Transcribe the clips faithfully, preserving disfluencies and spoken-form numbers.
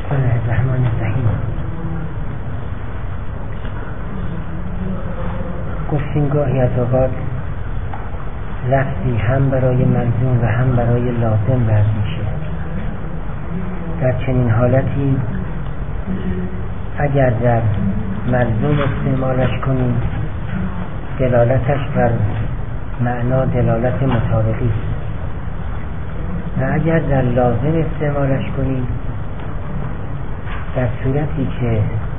بسم الله الرحمن الرحیم. گفتیم گاهی از اوقات لفظی هم برای ملزوم و هم برای لازم وضع میشه. در چنین حالتی اگر در ملزوم استعمالش کنیم دلالتش بر معنا دلالت مطابقی است و اگر در لازم استعمالش کنیم در صورتی که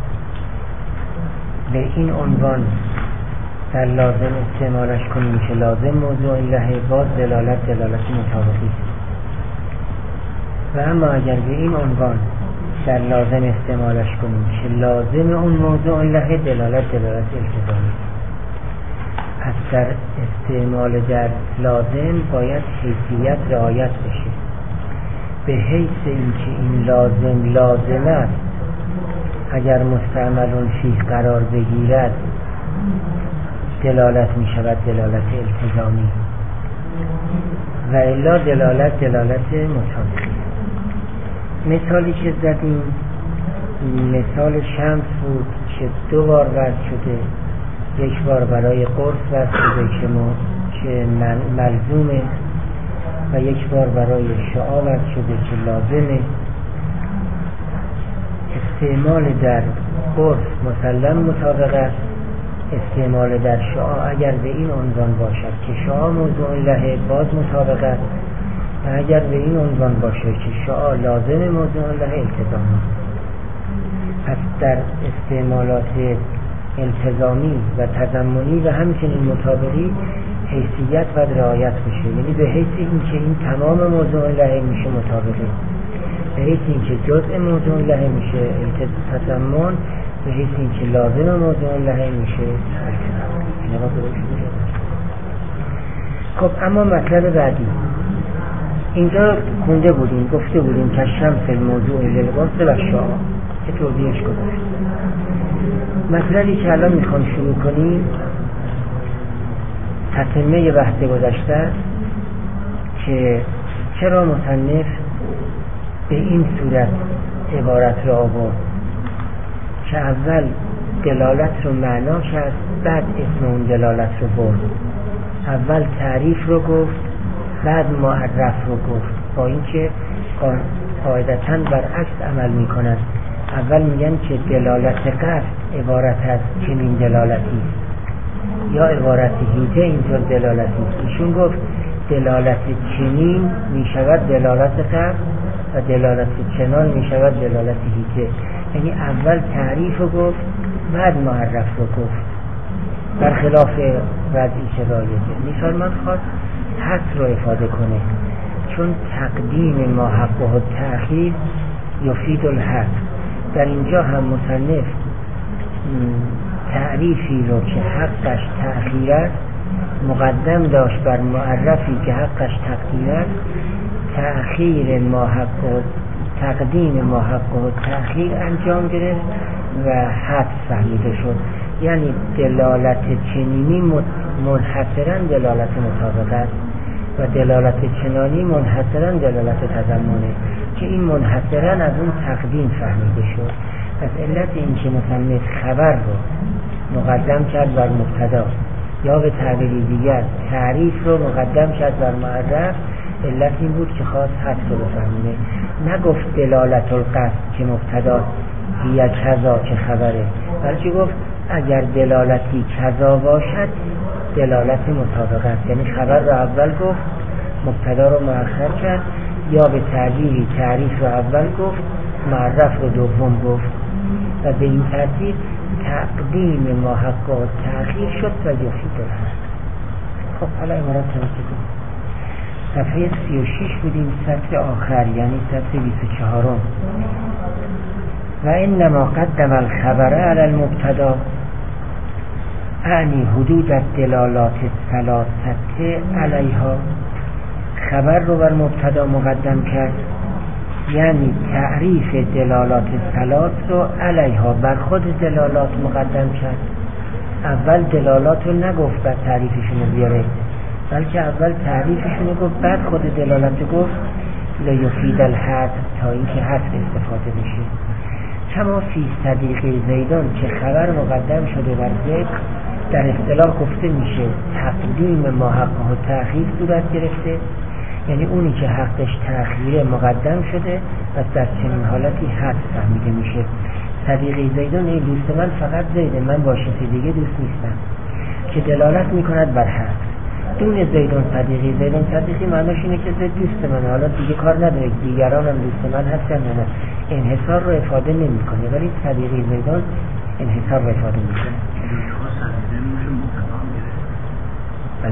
به این عنوان در لازم استعمالش کنیم که لازم موضوع لهه باز دلالت دلالت مطابقی است و اما اگر به این عنوان در لازم استعمالش کنیم که لازم اون موضوع لهه دلالت دلالت التزامی است. پس در استعمال در لازم باید حیثیت رعایت بشه به حیث اینکه این لازم لازم است اگر مستعمل فیه قرار بگیرد دلالت می شود دلالت التزامی و الا دلالت دلالت مطابقی. مثالی که زدیم مثال شمس بود که دو بار وضع شده، یک بار برای قرص وضع شده که, که ملزومه و یک بار برای شعاع وضع شده که لازمه. استعمال در قرص مسلم مطابق است، استعمال در شعاع اگر به این عنوان باشد که شعاع موضوع لهه باز مطابق است و اگر به این عنوان باشه که شعاع لازم موضوع لهه التزامی. پس در استعمالات التزامی و تضمنی و همچنین مطابقی حیثیت و رعایت بشه، یعنی به حیث اینکه این تمام موضوع لهه میشه مطابقه، به حیث اینکه جزء موضوع لهه میشه تضمن، به حیث اینکه لازم موضوع لهه میشه التزامی. خب اما مطلب بعدی اینجا خونده بودیم گفته بودیم که شمس الموضوع للباس و شعاع که توضیحش گذاشت. مطلبی که الان میخوام شروع کنیم تتمه بحث گذشته است که چرا مصنف به این صورت عبارت را آورد که اول دلالت رو معنا کرد بعد اسم اون دلالت رو برد. اول تعریف رو گفت بعد معرف رو گفت، با اینکه قاعدتاً برعکس عمل میکنند. اول میگن که دلالت قصد عبارت از چنین دلالتی است یا عبارت هیته اینطور دلالتی است. ایشون گفت دلالت چنین میشود دلالت قصد و دلالت چنان میشود دلالت هیته، یعنی اول تعریف رو گفت بعد معرف رو گفت، برخلاف وضعی که رایجه. مثال من خواست حد رو افاده کنه چون تقدیم ما حقه و تأخیر یفید الحد. در اینجا هم مصنف تعریفی رو که حقش تأخیر است مقدم داشت بر معرفی که حقش تقدیر است. تأخیر ما حق و تقدیم ما حق و تأخیر انجام گرفت و حد فهمیده شد، یعنی دلالت چنینی منحصرا دلالت مطابقت است و دلالت چنانی منحصرا دلالت تضمنه که این منحصرا از اون تقدیم فهمیده شد. پس علت این که مصنف خبر رو مقدم کرد بر مبتدا یا به تعبیری دیگر تعریف رو مقدم کرد بر معرف، علت این بود که خواست حد رو بفهمونه. نگفت دلالت القصد که مبتدا هی کذا که خبره، بلکه گفت اگر دلالتی کذا باشد دلالت مطابقت است، یعنی خبر رو اول گفت مبتدا رو مؤخر کرد، یا به تعبیری تعریف رو اول گفت معرف رو دوم گفت و به این ترتیب تقدیم ما حق و تأخیر شد و یفید الحد. خب حالا عبارت تمام صفحه سی و شش بودیم، سطر آخر یعنی سطر بیست و چهارم. و انما قدم الخبر علی المبتدا اعنی حدود الدلالات الثلاثه علیها. خبر رو بر مبتدا مقدم کرد یعنی تعریف دلالات ثلاث رو علیها بر خود دلالات مقدم کرد. اول دلالات رو نگفت بعد تعریفشون رو بیاره، بلکه اول تعریفشون رو گفت بعد خود دلالت رو گفت لیفید الحد تا اینکه حد استفاده میشه. کما فی صدیق زیدان که خبر مقدم شده بر زید در اصطلاح گفته میشه تقدیم ما حقه و تأخیر صورت گرفته، یعنی اونی که حقش تأخیره مقدم شده و در چنین حالتی حد فهمیده میشه. صدیق زیدان ای دوست من فقط زیده، من با کسی دیگه دوست نیستم، که دلالت میکند بر حد. دون زیدان صدیقی، زیدان صدیقی معناش اینه که زید دوست من، حالا دیگه کار نداره دیگران هم دوست من هستن نه، انحصار رو افاده نمیکنه، ولی صدیقی زیدان انحصار رو افاده میکنه. بله.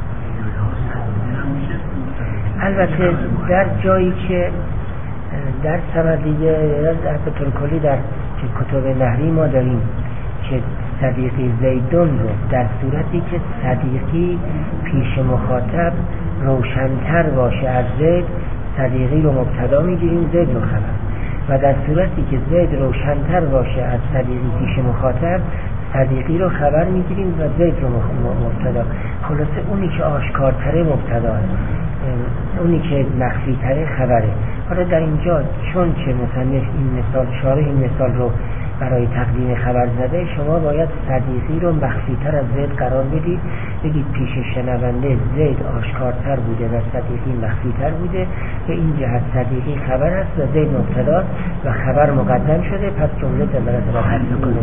البته در جایی که در سندیه در بطور کلی در کتب نحوی ما داریم که صدیقی زیدون رو در صورتی که صدیقی پیش مخاطب روشن‌تر باشه از زید، صدیقی رو مبتدا میگیریم، زید رو خبر، و در صورتی که زید روشن‌تر باشه از صدیقی پیش مخاطب، صدیقی رو خبر میگیریم و زید رو مبتدا. خلاصه اونی که آشکارتره مبتدا، اونی که مخفی‌تره خبره. حالا در اینجا چون که مصنف این مثال شارح این مثال رو برای تقدیم خبر زده، شما باید صدیقی رو مخفی‌تر از زید قرار بدید، بگید پیش شنونده زید آشکارتر بوده و صدیقی مخفی‌تر بوده، به این جهت صدیقی خبر است و زید مبتدا و خبر مقدم شده، پس جمله دلالت بر حد می‌کنه.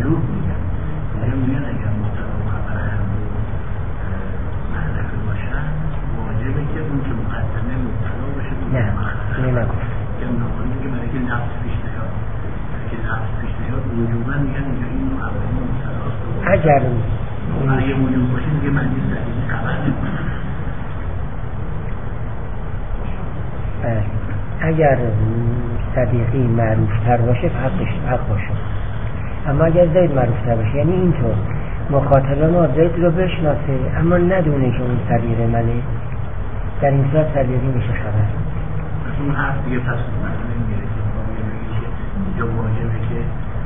نه، اینه نگفت. اگر اگر صدیقی معروفتر باشه حقش حق باشه، اما اگر زید معروفتر باشه، یعنی اینطور مخاطب ما زید رو بشناسه اما ندونه که اون صدیق منه، در این صورت صدیقی میشه خبر. اون حرف دیگه پس مثلا نمیره که یا واجبه که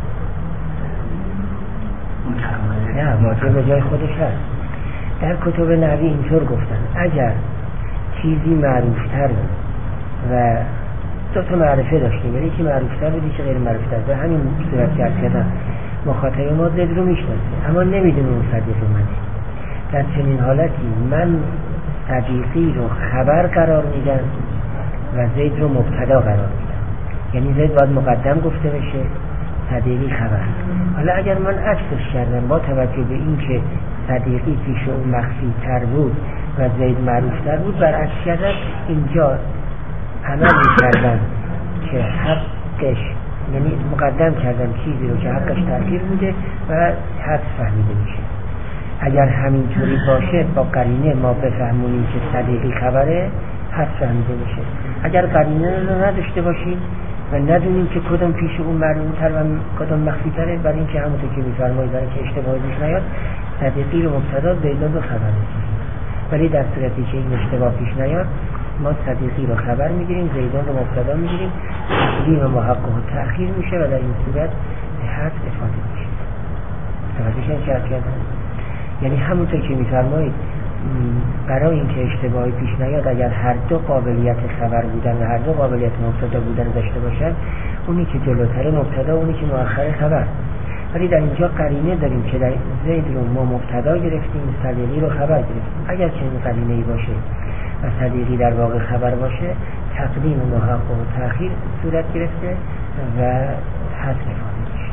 اون کلمه نه واجب به جای خودش هست. در کتب نحوی اینطور گفتن اگر چیزی معروفتر بود و دو تا معرفه داشتیم، یعنی که معروفتر بود که غیر معروفتر، به همین صورت کرد کردن مخاطب ما زید رو میشناسه اما نمیدونه اون صدیق منه، در چنین حالتی من صدیقی رو خبر قرار میدم و زید رو مبتدا قرار میدم، یعنی زید باید مقدم گفته بشه، صدیقی خبر. حالا اگر من عکسش کردم با توجه به این که صدیقی پیش اون مخفی تر بود و زید معروف تر بود، برعکس کردن اینجا عمل کردم که حقش، یعنی مقدم کردم چیزی رو که حقش تأخیر بوده و حد فهمیده میشه. اگر همینطوری باشه با قرینه ما بفهمونیم که صدیقی خبره، حد فهمیده میشه. اگر قرینه رو نداشته باشیم و ندونیم که کدوم پیش اون معلوم‌تر و کدوم مخفی‌تره، برای اینکه همونطور که می‌فرمایید برای که اشتباهی پیش نیاد صدیقی رو مبتدا زیدان رو خبر می‌گیریم، ولی در صورتی که این اشتباه پیش نیاد ما صدیقی رو خبر می‌گیریم، زیدان رو مبتدا می‌گیریم، تقدیم محقق و تأخیر میشه و در این صورت حد افاده میشه. توجه شد کردن؟ یعنی همونطور که می‌فرمایید برای اینکه اشتباهی پیش نیاد اگر هر دو قابلیت خبر بودن و هر دو قابلیت مبتدا بودن داشته باشن، اونی که جلوتره مبتدا، اونی که مؤخر خبر. ولی در اینجا قرینه داریم که در زید رو ما مبتدا گرفتیم، صدیقی رو خبر گرفتیم. اگر چنین قرینه‌ای باشه و صدیقی در واقع خبر باشه، تقدیم محقق و تأخیر صورت گرفته و حد افاده میشه.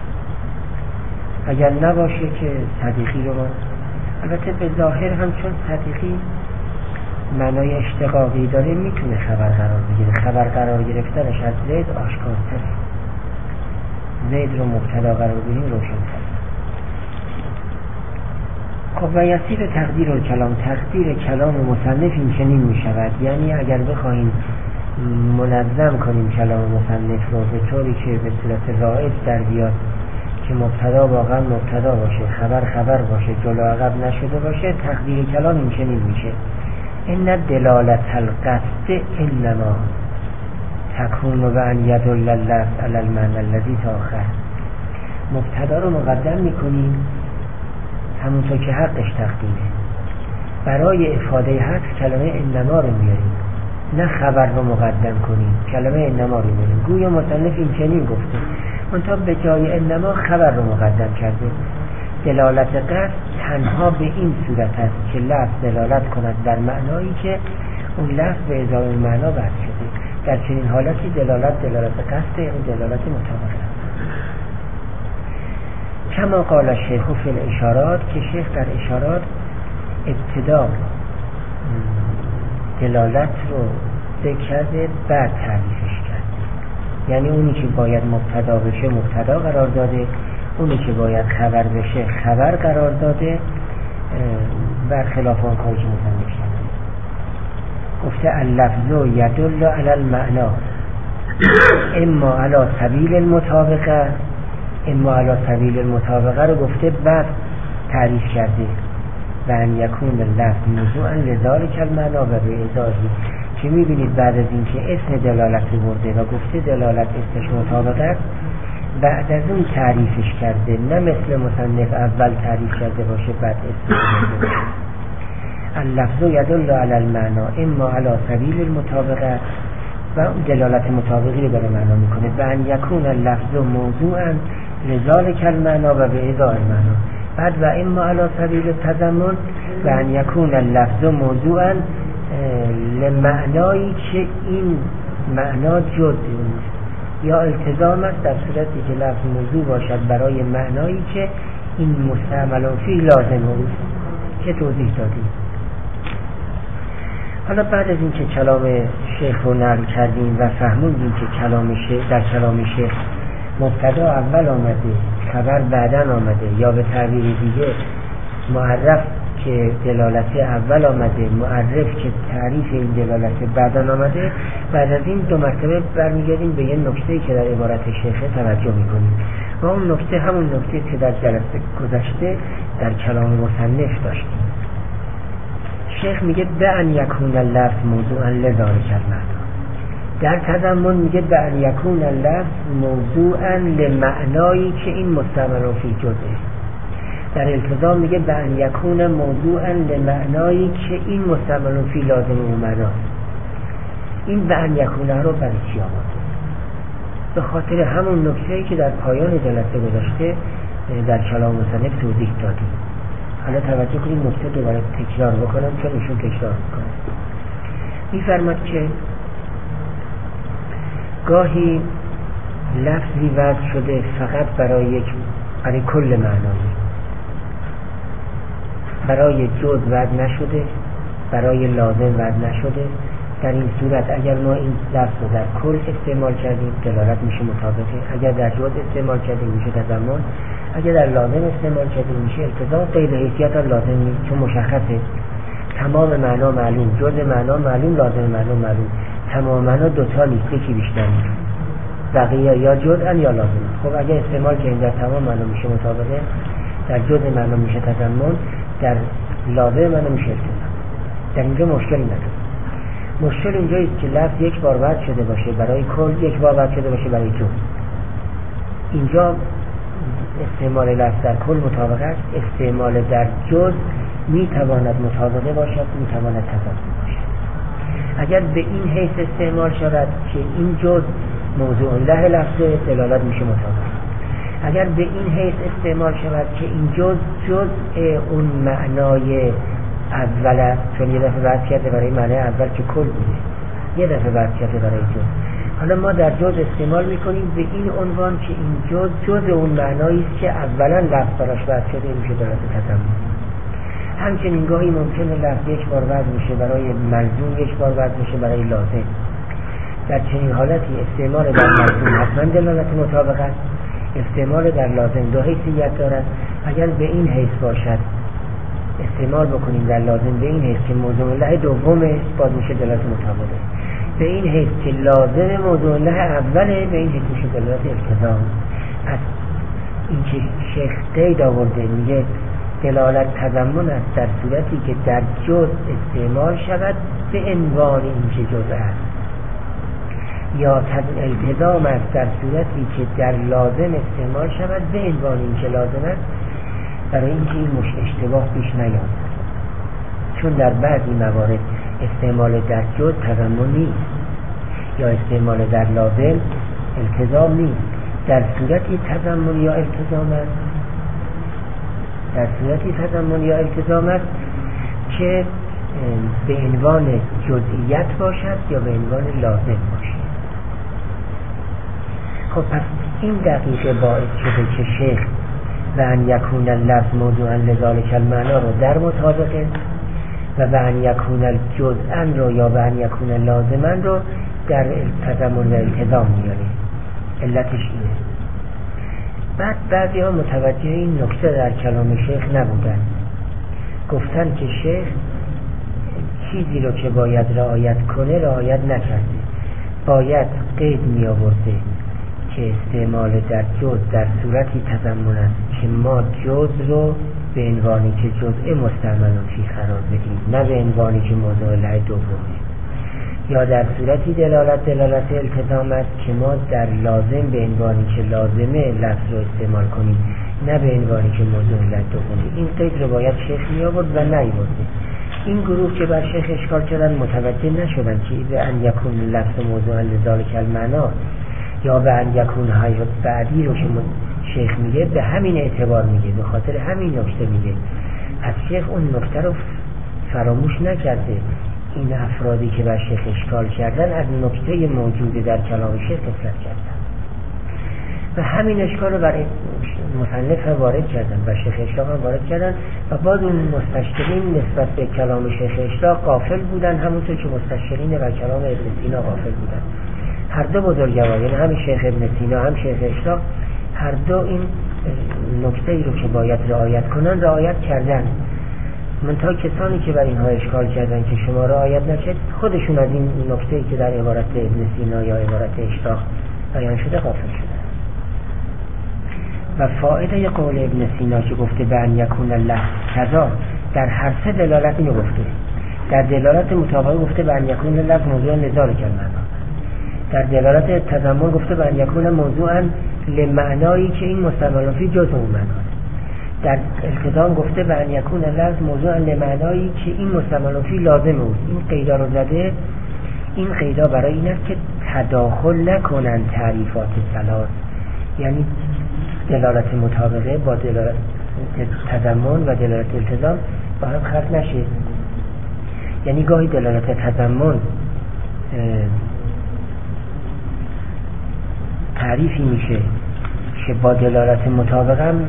اگر نباشه که صدیقی رو ما، البته به ظاهر هم چون صدیقی معنای اشتقاقی داره میتونه خبر قرار بگیره، خبر قرار گرفتنش از زید آشکارتره، زید رو مبتدا قرار بدیم روشن‌تر. خب و یصیر تقدیر الکلام، تقدیر کلام مصنف این چنین میشود، یعنی اگر بخواهیم منظم کنیم کلام مصنف رو به طوری که به صورت رائج در بیاد که مبتدا واقعا مبتدا باشه، خبر خبر باشه، جلو عقب نشده باشه، تقدیر کلام این چنین میشه: ان دلالت القصد انما تکون و ان یدل اللفظ علی المعنی الذی تأخر. مبتدا رو مقدم میکنیم همونطور که حقش تقدیمه، برای افاده حق کلمه انما رو میاریم، نه خبر رو مقدم کنیم، کلمه انما رو بریم. گویا مصنف این چنین گفته، منتها به جای انما خبر رو مقدم کرده. دلالت قصد تنها به این صورت است که لفظ دلالت کند در معنایی که اون لفظ به ازای معنا بحث شده. در چنین حالتی دلالت دلالت قصد، یعنی دلالت مطابقه. کما قال شیخ فی الاشارات، که شیخ در اشارات ابتدا دلالت رو ذکر کرده بعد تعریفش کرده. یعنی اونی که باید مبتدا بشه مبتدا قرار داده، اونی که باید خبر بشه خبر قرار داده، برخلاف آن کاری که مصنف کرده. گفته اللفظ یدل علی المعنا اما علی سبیل المطابقه، اما علی سبیل المطابقه رو گفته بعد تعریف کرده. و ان یکون اللفظ موضوعا لذالک المعنا و به ازاحی، که میبینید بعد از اینکه اسم دلالت رو برده و گفته دلالت اسمش مطابقه است، بعد از اون تعریفش کرده، نه مثل مصنف اول تعریف کرده باشه بعد اسم برده باشه. اللفظ یدل علی المعنا اما علی سبیل المطابقه، و دلالت مطابقی رو داره معنا میکنه. و ان یکون اللفظ موضوعا لذالک المعنا و به ازاء المعنا. بعد و اما علی سبیل التضمن و ان یکون اللفظ موضوعا لمعنایی که این معنا جز یا التزام است، در صورتی که لفظ موضوع باشد برای معنایی که این مستعمل فی لازم است که توضیح دادیم. حالا بعد از اینکه کلام شیخ رو نقل کردیم و فهموندیم که کلام شیخ در کلام شیخ مبتدا اول آمده خبر بعدن آمده، یا به تعبیر دیگه معرف که دلالت اول آمده معرف که تعریف این دلالت بعدن آمده، بعد از این دو مرتبه برمیگردیم به یه نکته‌ای که در عبارت شیخ توجه میکنیم و اون نکته همون نکته که در جلسه گذشته در کلام مصنف داشتیم. شیخ میگه به ان یکون اللفظ موضوعا لذالک المعنا، در تضمن میگه به ان یکون اللفظ موضوعا لمعنایی که این مستعمل فی جزء، در التزام میگه به ان یکون موضوعا لمعنایی که این مستعمل فی لازم و معناست. این به ان یکونه رو برای چی آمده؟ به خاطر همون نکته‌ای که در پایان جلسه گذشته در کلام مصنف توضیح دادیم. حالا توجه کنید نکته دوباره تکرار بکنم چون ایشون تکرار میکنه. میفرماد که گاهی لفظی وضع شده فقط برای یک برای کل معنایی، برای جز وضع نشده، برای لازم وضع نشده. در این صورت اگر ما این لفظ رو در کل استعمال کردیم دلالت میشه مطابقه، اگر در جز استعمال کردیم میشه تضمن، اگر در لازم استعمال کردیم میشه التزام. غیر حیثیت لازم نیست چون مشخصه تمام معنا معلوم، جز معنا معلوم، لازم معنا معلوم. تمام معنا دوتا نیست، یکی بیشتر نیست، بقیه یا جزء یا لازم. خب اگر استعمال کردیم در تمام معنا میشه مطابقه، در جزء معنا میشه تضمن، در لازم معنا میشه التزام. در اینجا مشکلی نداره. مشکل اینجاییست که لفظ یک بار وضع شده باشه برای کل، یک بار وضع شده باشه برای جز. اینجا استعمال لفظ در کل مطابقه است، استعمال در جز میتواند مطابقه باشد، میتواند تضاد باشد. اگر به این حیث استعمال شود که این جز موضوع له لفظ دلالت میشه مطابقه، اگر به این حیث استعمال شود که این جز جزء اون معنای اول است، چون یه دفعه وضع کرده برای معنی اول که کل بوده، یه دفعه وضع کرده برای جز. حالا ما در جز استعمال میکنیم به این عنوان که این جز جز اون معنایی است که اولا لفظ براش وضع شده میشه دلالت تضمن. همچنین گاهی ممکنه لفظ یک بار وضع میشه برای ملزوم، یک بار وضع میشه برای لازم. در چنین حالتی استعمال در ملزوم حتما دلالت مطابقه است، استعمال در لازم دو حیثیت دارد. اگر به این حیث باشد استعمال بکنیم در لازم به این حیث که موضوع له دومه باز میشه دلالت مطابقه، به این حیث که لازم موضوع له اوله به این حیث میشه دلالت التزام. از این که شیخ قید آورده میگه دلالت تضمن است در صورتی که در جز استعمال شود به عنوان این که جز است، یا التزام است در صورتی که در لازم استعمال شود به عنوان این که لازم است، برای اینکه این مش اشتباه پیش نیاد. چون در بعضی موارد استعمال در جز تضمن نیست، یا استعمال در لازم التزام نیست. در صورتی تضمن یا التزام است در صورتی تضمن یا التزام است که به عنوان جزئیت باشد یا به عنوان لازم باشد. خب پس این دقیقه باعث شده که شیخ و ان یکون اللفظ موضوعا لذالک المعنا رو در مطابقه و و ان یکون الجزءا رو یا و ان یکون لازما رو در تضمن و التزام میاره. علتش اینه. بعد بعضی ها متوجه این نکته در کلام شیخ نبودن، گفتن که شیخ چیزی رو که باید رعایت کنه رعایت نکرده، باید قید می آورده که استعمال در جز در صورتی تضمن است که ما جز رو به عنوانی که جزء مستعمل فی قرار بدیم، نه به عنوانی که موضوع لعه دومه، یا در صورتی دلالت دلالت التزام است که ما در لازم به عنوانی که لازمه لفظ رو استعمال کنیم، نه به عنوانی که موضوع لعه دومه. این قید رو باید شیخ می آورد و نیاورده. این گروه که بر شیخ اشکال کردن متوجه نشدن که به ان یکون لفظ موضوع لذالک المعنا یا به ان یکون حیات بعدی رو که شیخ میگه به همین اعتبار میگه، به خاطر همین نکته میگه. پس شیخ اون نکته رو فراموش نکرده. این افرادی که بر شیخ اشکال کردن از نکته موجود در کلام شیخ اصلاح کردن و همین اشکال رو برای مصنف هم وارد کردن، بر شیخ اشراق هم وارد کردن و بعد اون مستشکلین نسبت به کلام شیخ اشراق غافل بودن، همونطور که مستشکلین بر کلام ابن سینا غافل بودن. هر دو بزرگوار، یعنی هم شیخ ابن سینا هم شیخ اشراق، هر دو این نکته ای رو که باید رعایت کنن رعایت کردن. منتها کسانی که بر اینها اشکال کردن که شما رعایت نکرد، خودشون از این نکته ای که در عبارت ابن سینا یا عبارت اشراق بیان شده غافل شدن. و فائده قول ابن سینا که گفته به ان یکون اللفظ کذا، در هر سه دلالت اینو گفته. در دلالت مطابقه گفته به ان یکون اللفظ موضوع لذالک المعنا، در دلالت تضمن گفته به ان یکون موضوعا لمعنایی که این مستعمل فی جزء اون معناست، در التزام گفته به ان یکون اللفظ موضوعا لمعنایی که این مستعمل فی لازم اوست. این قیدا رو زده. این قیدا برای این است که تداخل نکنن تعریفات ثلاث، یعنی دلالت مطابقه با دلالت تضمن و دلالت التزام با هم خلط نشه. یعنی گاهی دلالت تضمن تعریفی میشه که با دلالت مطابقه هم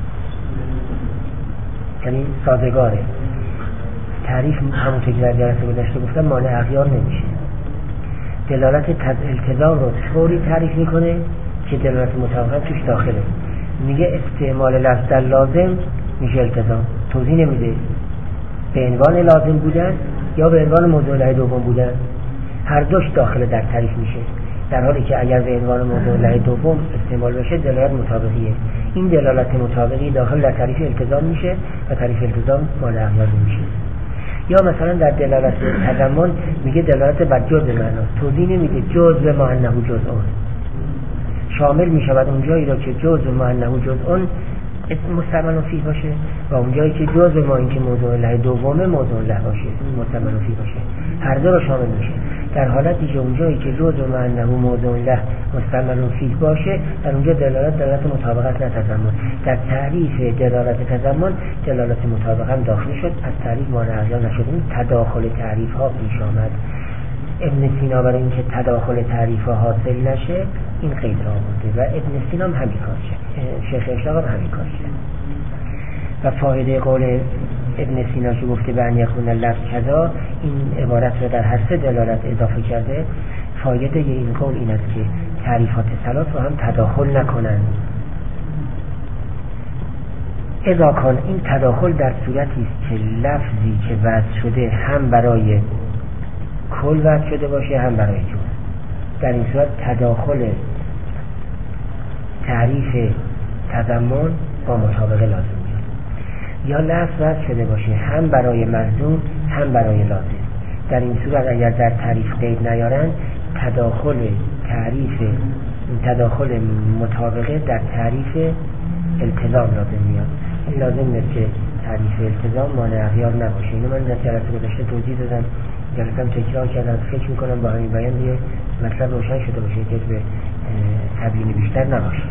یعنی سازگاره. تعریف همونطور که در جلسه گذشته گفتم مانع اغیار نمیشه. دلالت التزام رو طوری تعریف میکنه که دلالت مطابقه توش داخله. میگه استعمال لفظ در لازم میشه التزام، توضیح نمیده به عنوان لازم بودن یا به عنوان موضوع لعه دوم بودن، هر دوش داخل در تعریف میشه. در حالی که اگر به عنوان موضوع لعه دوم استعمال بشه دلالت مطابقیه. این دلالت مطابقی داخل در تعریف التزام میشه و تعریف التزام مانع اغیار نمیشه. یا مثلا در دلالت تضمن میگه دلالت بر جزء معناست، توضیح نمیده جزء ما انه جزء اون شامل میشود اونجایی را که جزء ما انه جزء اون مستعمل فیه باشه و اونجایی که جزء ما این که موضوع لعه دومه موضوع له باشه مستعمل فیه باشه، هر دو را شامل میشه. در حالتی که اونجایی که جزء ما انه موضوع له مستعمل فیه باشه در اونجا دلالت دلالت مطابقت نه تضمن. در تعریف دلالت تضمن دلالت مطابقت هم داخل شد، از تعریف مانع اغیار نشد. این تداخل تعریف ها پیش آمد. ابن سینا برای اینکه تداخل تعریف ها حاصل نشه این قید را آورده و ابن سینا هم همین کار کرد، شیخ اشراق هم همین کار کرد. و فایده قول ابن سینا که گفته به ان یکون اللفظ کذا، این عبارت را در هر سه دلالت اضافه کرده. فایده این قول این است که تعریفات ثلاث رو هم تداخل نکنند. اذا کان، این تداخل در صورتی است که لفظی که وضع شده هم برای کل وضع شده باشه هم برای جز. در این صورت تداخل تعریف تضمن با مطابقه لازم میاد. یا لفظ وضع شده باشه هم برای ملزوم هم برای لازم. در این صورت اگر در تعریف قید نیارن تداخل تعریف تداخل مطابقه در تعریف التزام لازم میاد. این لازم نیست که تعریف التزام مانع اغیار نباشه. اینو من در جلسه گذشته توضیح دادم جلسه هم تکرار کردم، فکر میکنم با همین بیان دیگه مطلب روشن شده باشه که به تبیین بیشتر نباشه.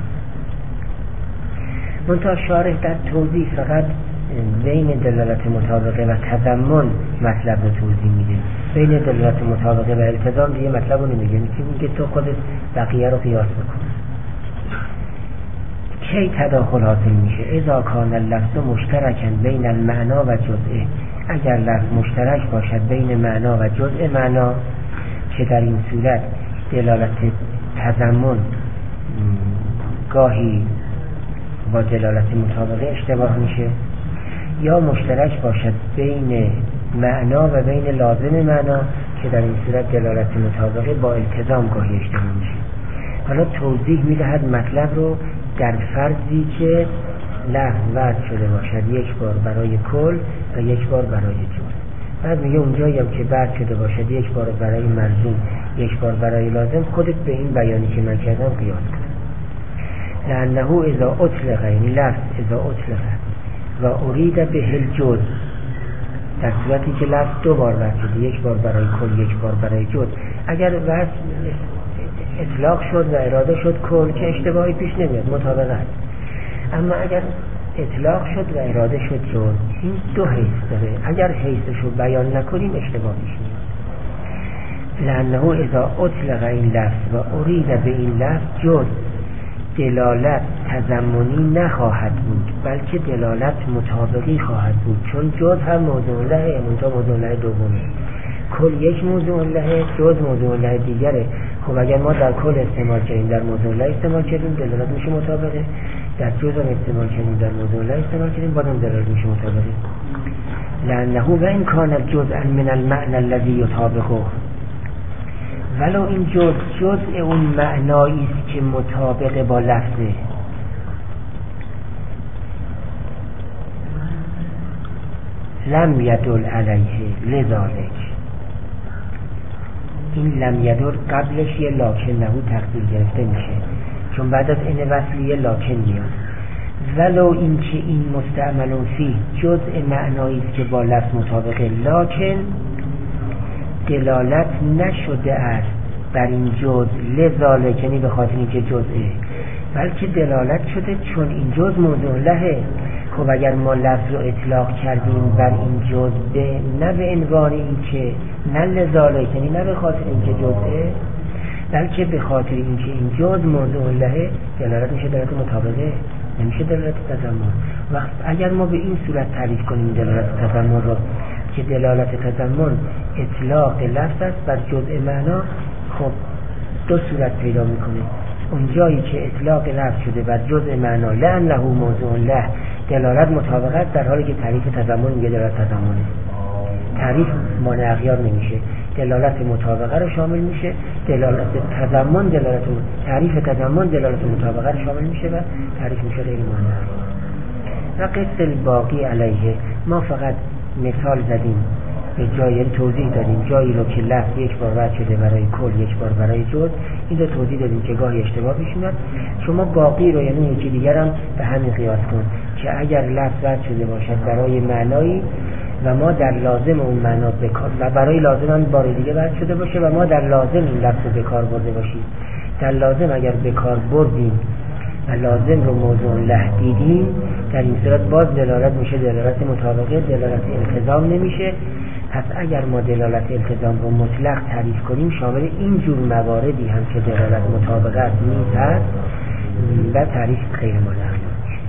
منتها شارح در توضیح فقط بین دلالت مطابقه و تضمن مطلب رو توضیح میده، بین دلالت مطابقه و التزام دیگه مطلب رو نمیگه، میگه تو خودت بقیه رو قیاس بکن. کی تداخل حاصل میشه؟ اذا کان اللفظ مشترکا بین المعنا و جزئه، اگر لفظ مشترک باشد بین معنا و جزء معنا، که در این صورت دلالت تضمن گاهی با دلالت مطابقه اشتباه میشه، یا مشترک باشد بین معنا و بین لازم معنا، که در این صورت دلالت مطابقه با التزام گاهی اشتباه میشه. حالا توضیح میدهد مطلب رو در فرضی که لفظ وضع شده باشد یک بار برای کل و یک بار برای جز. بعد میگه اونجایی هم که وضع شده باشد یک بار برای ملزوم یک بار برای لازم، خودت به این بیانی که من کردم قیاس کن. لأنه اذا اطلق، یعنی لفظ اذا اطلق و ارید به الجز، در صورتی که لفظ دو بار وضع شده، یک بار برای کل یک بار برای جز، اگر وضع اطلاق شد و اراده شد کل که اشتباهی پیش نمیاد، مطابقه است. اما اگر اطلاق شد و اراده شد جز، این دو حیث داره، اگر حیثش رو بیان نکنیم اشتباه پیش میاد. لأنه اذا اطلق این لفظ و ارید به این لفظ جز، دلالت تضمنی نخواهد بود بلکه دلالت مطابقی خواهد بود، چون جز هم موضوع لهه، منتها موضوع له دومه. کل یک موضوع لهه، جز موضوع له دیگره. خب اگر ما در کل استعمال کردیم در موضوع له استعمال کردیم دلالت میشه مطابقه، در جز هم استعمال کردیم در موضوع له استعمال کردیم بازم دلالت میشه مطابقه. لأنه و این کان جزءا من المعنى الذي یطابقه، ولو این جز جزء اون معنایی است که مطابق با لفظه. لم یدل علیه لذالک، این لم یدل قبلش یه لاکن نهو تقدیر گرفته میشه، چون بعد از این وصلیه لاکن میاد. ولو این که این مستعملون فی جزء معنایی است که با لفظ مطابقه، لاکن دلالت نشده است بر این جز لذالک، یعنی به خاطر اینکه جزئه، بلکه دلالت شده چون این جز موضوع لهه. خب اگر ما لفظ رو اطلاق کردیم بر این جز به نه به عنوان این که نه لذالک، یعنی نه به خاطر اینکه جزئه، بلکه به خاطر اینکه این جز موضوع لهه، دلالت میشه دلالت مطابقه، نمیشه دلالت تضمن. وقت اگر ما به این صورت تعریف کنیم دلالت تضمن رو که دلالت تضمن اطلاق لفظ است بر جزء معنا، خب دو صورت پیدا میکنه. اون جایی که اطلاق لفظ شده بر جزء معنا لأنه موضوع له، دلالت مطابقت، در حالی که تعریف تضمن میگه دلالت تضمنه. تعریف مانع اغیار نمیشه، دلالت مطابقه رو شامل میشه، دلالت تضمن دلالت تعریف تضمن دلالت مطابقه رو شامل میشه و تعریف میشه غیر مانع اغیار. و قصه الباقی علیه، ما فقط مثال زدیم به جایی توضیح دادیم جایی رو که لفظ یک بار وضع شده برای کل یک بار برای جز، این رو توضیح دادیم که گاهی اشتباه پیش میاد. شما باقی رو یعنی یکی دیگر هم به همین قیاس کن که اگر لفظ وضع شده باشد برای معنایی و ما در لازم اون معنا بکار و برای لازم هم بار دیگه وضع شده باشه و ما در لازم این لفظ رو بکار برده باشیم، در لازم اگر بکار بردیم و لازم رو موضوع له دیدیم، در این صورت باز دلالت میشه دلالت مطابقه، دلالت التزام نمیشه. پس اگر ما دلالت التزام رو مطلق تعریف کنیم شامل این جور مواردی هم که دلالت مطابقت نیست هست و تعریف غیر مانع میشه.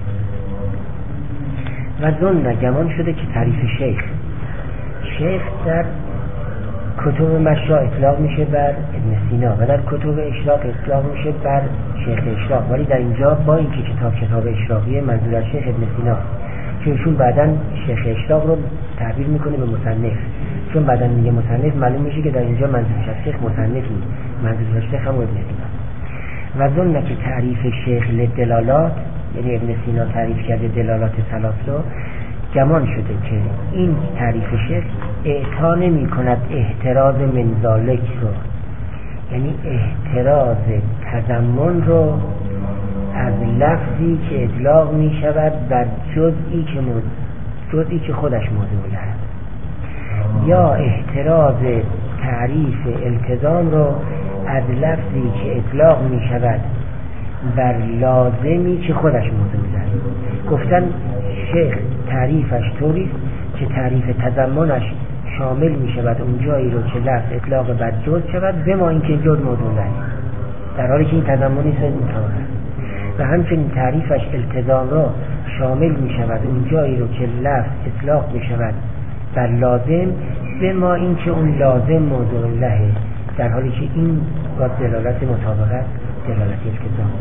و ظن گمان شده که تعریف شیخ شیخ در کتب مشروع اطلاق میشه بر ابن سینا و در کتب اشراق اطلاق میشه بر شیخ اشراق، ولی در اینجا با اینکه کتاب کتاب اشراقیه منظور از شیخ ابن سینا، چون ایشون بعداً شیخ اشراق رو تعبیر میکنه به مصنف، چون بعداً میگه مصنف معلوم میشه که در اینجا منظورش از شیخ مصنف نیست، منظورش شیخ هم ابن سینا. و ظن که تعریف شیخ لدلالات، یعنی ابن سینا تعریف کرده دلالات ثلاث رو، گمان شده که این تعریف شیخ اعطا نمی کند احتراز من ذالک رو، یعنی احتراز تضمن رو از لفظی که اطلاق می شود بر جزئی که جزئی که خودش موضوع است، یا احتراز تعریف التزام رو از لفظی که اطلاق می شود بر لازمی که خودش موضوع دارد. گفتن شیخ تعریفش طوریست که تعریف تضمنش شامل می شود اون جایی رو که لفظ اطلاق بر جز شود به ما اینکه جز موضوع دارد، در حالی که این تضمنی سه مطابقه. و همچنین تعریفش التزام را شامل می شود اون جایی رو که لفظ اطلاق می شود بر لازم به ما اینکه اون لازم موضوع لهه، در حالی که این با دلالت مطابقت دلالت التزام.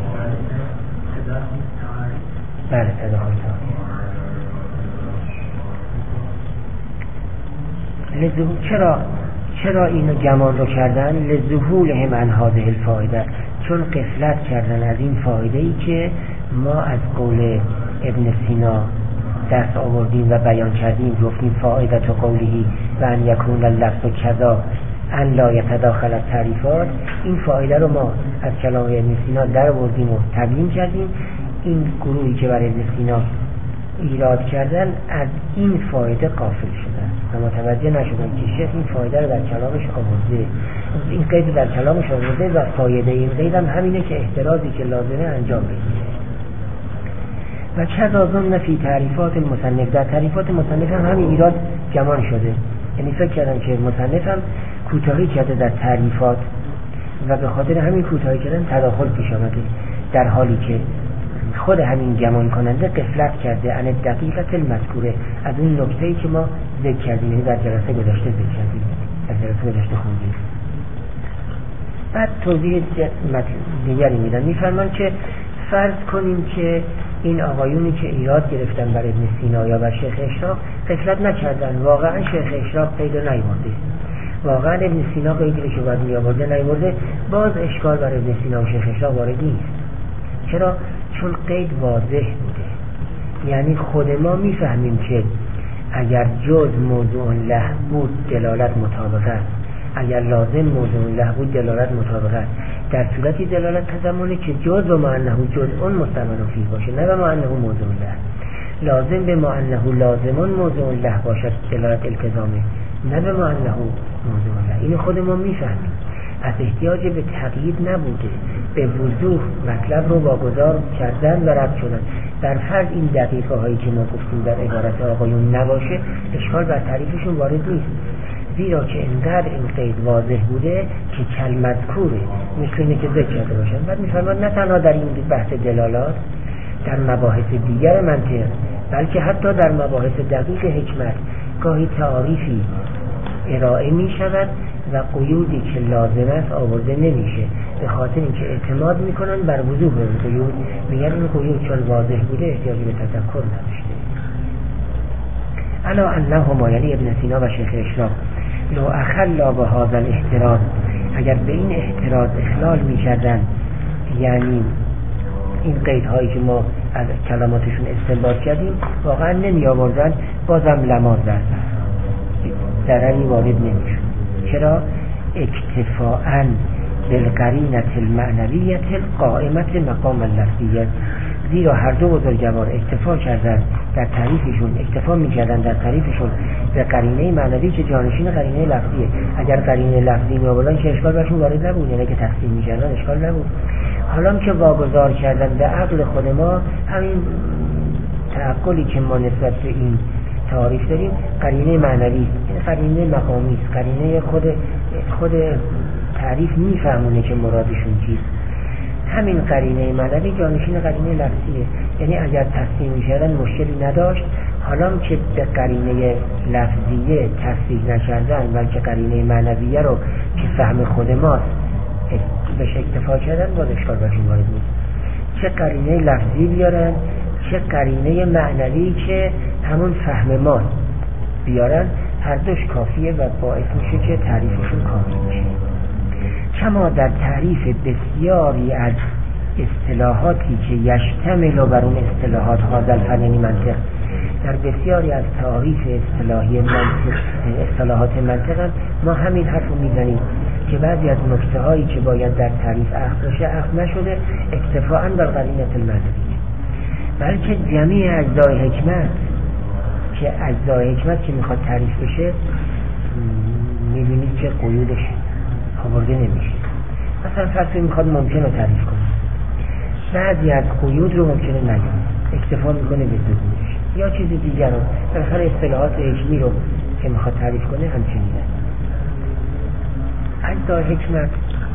بله تداخل لزهول. چرا چرا اینو گمان رو کردن؟ لزهول هم عن هذه الفایده، چون غفلت کردن از این فایده ای که ما از قول ابن سینا دست آوردیم و بیان کردیم. گفتیم فایده و قولی و ان یکون اللفظ کذا ان لا یتداخل التعریفات. این فایده رو ما از کلام ابن سینا در آوردیم و تبیین کردیم. این گروهی که برای ابن سینا ایراد کردن از این فایده غافل شدن و متوجه نشدن که شیخ این فایده رو در کلامش آورده، این قید در کلامش آورده و فایده این قید هم همینه که احترازی که لازمه انجام بگیره. و کذا ظن فی تعریفات المصنف، در تعریفات مصنف هم همین ایراد گمان شده. یعنی فکر کردن که مصنف هم کوتاهی کرده در تعریفات و به خاطر همین کوتاهی کردن تداخل پیش آمده، در حالی که خود همین گمان کننده غفلت کرده عن دقیقت المذکوره، از اون نکته‌ای که ما ذکر کردیم، یعنی در جلسه گذشته ذکر کردیم، در جلسه گذشته خوندیم. بعد توضیح دیگری میدن، میفرمان که فرض کنیم که این آقایونی که ایراد گرفتن بر ابن سینا یا بر شیخ اشراق غفلت نکردن، واقعا شیخ اشراق قید نیاورده، واقعا ابن سینا قیدی که باید میآورده نیاورده، باز اشکال بر ابن سینا و شیخ اشراق وارد نیست. چرا؟ چون قید واضح بوده. یعنی خود ما میفهمیم که اگر جز موضوع له بود دلالت مطابقت، اگر لازم موضوع له بود دلالت مطابقت، در صورتی دلالت تضمنه که جز و معنه جز اون مستمر فیه باشه، نه به معنه موضوع له. لازم به معنه لازمون موضوع له باشد دلالت التزامه، نه به معنه موضوع له. اینو خود ما میفهمیم، از احتیاج به تقیید نبوده، به وضوح مطلب رو واگذار کردن و رد شدن. در فرض این دقیقه هایی که ما گفتیم در عبارت آقایون نباشه، اشکال بر تعریفشون وارد نیست، زیرا که اینقدر این قید واضح بوده که کلمذکوره، مثل اینه که ذکر کرده باشن. بعد میفرمان نه تنها در این بحث دلالات، در مباحث دیگر منطق، بلکه حتی در مباحث دقیق حکمت گاهی تعاریفی ارائه می شود و قیودی که لازم است آورده نمیشه، به خاطر اینکه اعتماد میکنن بر وضوح قیود، میگن این قیود چون واضح بوده احتیاجی به تذکر نداشته. الا انهما، یعنی ابن سینا و شیخ اشراق، لو اخلا به هذا الاحتراز، اگر به این احتراز اخلال میکردن، یعنی این قیدهایی که ما از کلماتشون استنباط کردیم واقعا نمی آوردن، بازم لماز دردن ضرری وارد نمیشون. چرا؟ اکتفاءً بالقرینة المعنویة القائمة مقام اللفظیه، زیرا هر دو بزرگوار اکتفا کردن در تعریفشون، اکتفا میکردن در تعریفشون به قرینه معنوی که جانشین قرینه لفظیه. اگر قرینه لفظی میآوردن که اشکال برشون وارد نبود، یعنی که تقسیم میکردن اشکال نبود. حالا که واگذار کردن به عقل خود ما، همین تعقلی که ما نسبت به این تعریف داریم قرینه معنوی، قرینه مقامی است، قرینه خود خود تعریف میفهمونه که مرادشون چیست. همین قرینه معنوی جانشین قرینه لفظیه، یعنی اگر تصحیح می‌شدن مشکلی نداشت. حالا که به قرینه لفظیه تصحیح نکردن، بلکه قرینه معنویه رو که فهم خود ماست بهش اکتفا کردن، باز اشکال برشون وارد نیست. چه قرینه لفظی بیارن، چه قرینه معنوی که همون فهم ما بیارن، هر دوش کافیه و باعث میشه که تعریفشون کامل میشه. کما در تعریف بسیاری از اصطلاحاتی که یشتمل بر اون اصطلاحات هذا الفن، یعنی منطق، در بسیاری از تعریف اصطلاحی منطق، اصطلاحات منطق هم ما همین حرف رو میزنیم که بعضی از نکته هایی که باید در تعریف اخذ بشه اخذ نشده، اکتفاءً بر قرینه المعنوی، بلکه جمعی اجزای حکمت که اجزای حکمت که میخواد تعریف بشه میبینید که قیودش آورده نمیشه. مثلا فرض میخواد ممکن رو تعریف کنه، بعضی از قیود رو ممکنه نگه، اکتفا میکنه به ضدش یا چیز دیگر رو. بالاخره اصطلاحات علمی رو که میخواد تعریف کنه همچنینه. اجزای حکمت،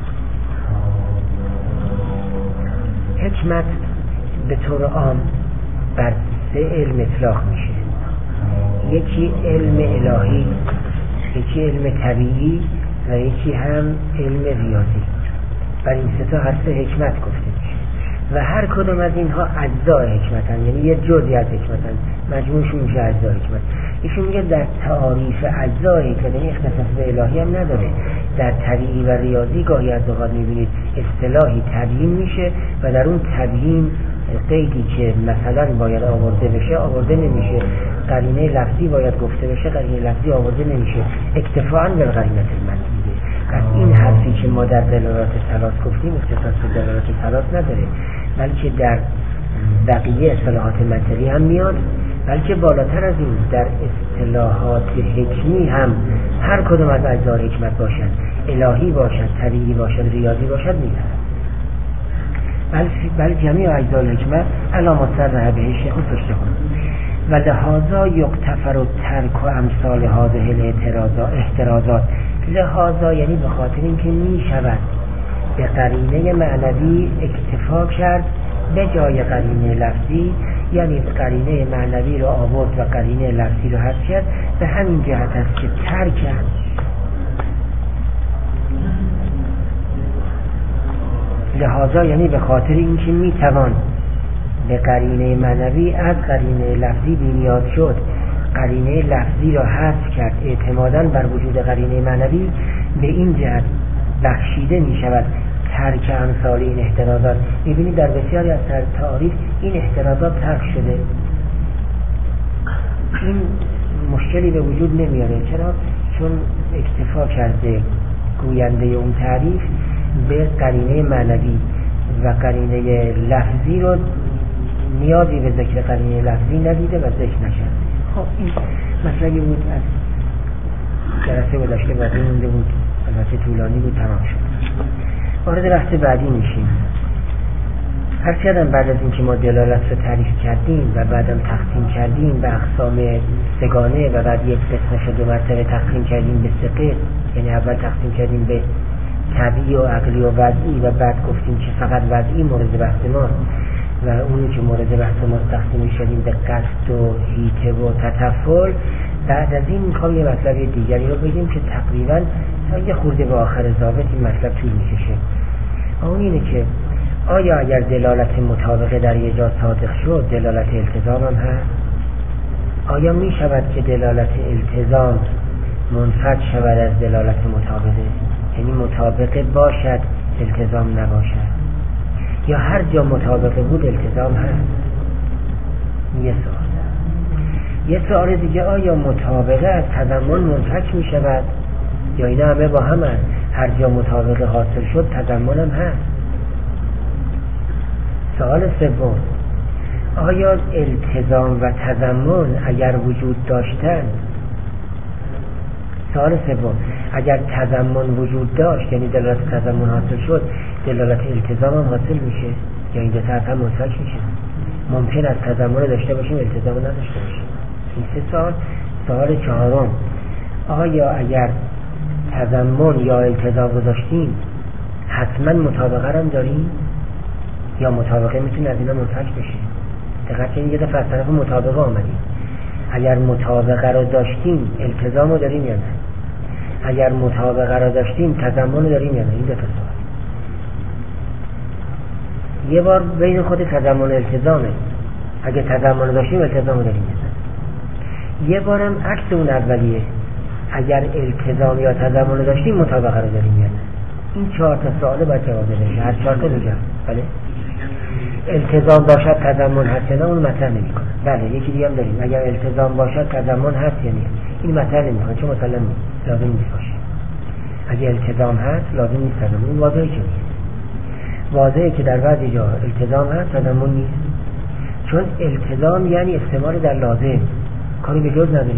حکمت به طور عام بر سه علم اطلاق میشه. یکی علم الهی، یکی علم طبیعی و یکی هم علم ریاضی. بر این سه تا هر سه حکمت گفته میشه و هر کدوم از اینها اجزای حکمتن، یعنی یه جزئی از حکمتن، مجموعشون میشه اجزای حکمت. ایشون میگه در تعاریف اجزای حکمت، یعنی اختصاص به الهی هم نداره، در طبیعی و ریاضی گاهی از اوقات میبینید اصطلاحی تبیین میشه و در اون تبیین قیدی که مثلا باید آورده بشه آورده نمیشه، قرینه لفظی باید گفته بشه قرینه لفظی آورده نمیشه، اکتفاءً بالقرینه المنطقیه. پس این حرفی که ما در دلالات ثلاث گفتیم اختصاص به دلالات ثلاث نداره، بلکه در بقیه اصطلاحات منطقی هم میاد، بلکه بالاتر از این در اصطلاحات حکمی هم هر کدوم از اجزای حکمت باشد، الهی باشد، طبیعی باشد، ریاضی باشد میاد. بل بل جميع اجزای حکمت علامات سر بهش خصوصه کن و لحاظا یقتفر و ترک و امثال هذه الاعتراضات احترازات. لحاظا یعنی به خاطر اینکه می شود به قرینه معنوی اکتفا کرد به جای قرینه لفظی، یعنی قرینه معنوی رو آورد و قرینه لفظی رو حذف کرد. به همین جهت است که ترک لحاظا یعنی به خاطر اینکه میتوان به قرینه معنوی از قرینه لفظی بی‌نیاز شد، قرینه لفظی را حذف کرد اعتمادا بر وجود قرینه معنوی، به این جهت بخشیده می شود ترک امثال این احترازات. میبینید در بسیاری از تعاریف این احترازات ترک شده. این مشکلی به وجود نمیاره. چرا؟ چون اکتفا کرده گوینده اون تعریف به قرینه معنوی و قرینه لفظی رو نیازی به ذکر قرینه لفظی ندیده و ذکر نشد. خب این مطلبی بود از جلسه گذشته باقی مونده بود، البته طولانی بود، تمام شد. وارد بحث بعدی میشیم. هر چقدر بعد از اینکه ما دلالت رو تعریف کردیم و بعدم تقسیم کردیم به اقسام سگانه و بعد یک قسمش دو مرتبه تقسیم کردیم به سه قسم، یعنی اول تقسیم کردیم به طبیعی و عقلی و وضعی و بعد گفتیم که فقط وضعی مورد بحث ماست و اونی که مورد بحث ماست تقسیم شدیم به قصد و هیته و تطفل. بعد از این میخوام یه مطلب دیگری رو بگیم که تقریبا تا یه خورده به آخر ضابط این مطلب طول میکشه. اون اینه که آیا اگر دلالت مطابقه در یه جا صادق شد دلالت التزام هم هست؟ آیا می شود که دلالت التزام منفک شود از دلالت مطابقه؟ یعنی مطابقه باشد التزام نباشد، یا هر جا مطابقه بود التزام هست؟ یه سوال. یه سوال دیگه، آیا مطابقه از تضمن منفک می شود یا اینا همه با هم هست؟ هر جا مطابقه حاصل شد تضمن هم هست. سوال سوم، آیا التزام و تضمن اگر وجود داشتن، سوال سوم اگر تضمن وجود داشت یعنی دلالت تضمن حاصل شد دلالت التزام هم حاصل میشه یا این دو طرف هم منفک میشه؟ ممکن است تضمن داشته باشیم التزام نداشته باشیم. این سه سوال. سوال چهارم، آیا اگر تضمن یا التزام رو داشتیم حتما مطابقه هم داریم یا مطابقه میتونه از اینا منفک بشه؟ دقیقا یه دفعه از طرف مطابقه آمدیم. اگر مطابقه رو داشتیم التزام رو داریم یا نه؟ اگر مطابقه رو داشتیم تضمن رو داریم یا نه؟ این دو تا سوال. یه بار بین خود تضمن و التزامه، اگر تضمن رو داشتیم التزام رو داریم یا نه؟ یه بارم عکس اون اولیه، اگر التزام یا تضمن رو داشتیم مطابقه رو داریم یا نه؟ این چهار تا سوال باید جواب بده. هر چهار تا میگم بله التزام باشد تضمن هست یا نه اون مطرح نمی‌کنه. بله یکی دیگه هم داریم، اگر التزام باشد تضمن هست یا نه این مطرح نمی‌کنه، چون مثلا لازم نیست باشه. اگر التزام هست لازم نیست تضمن. این واضحه که واضحه که در بعضی جا التزام هست تضمن نیست، چون التزام یعنی استعمال در لازم، کاری به جز نداریم.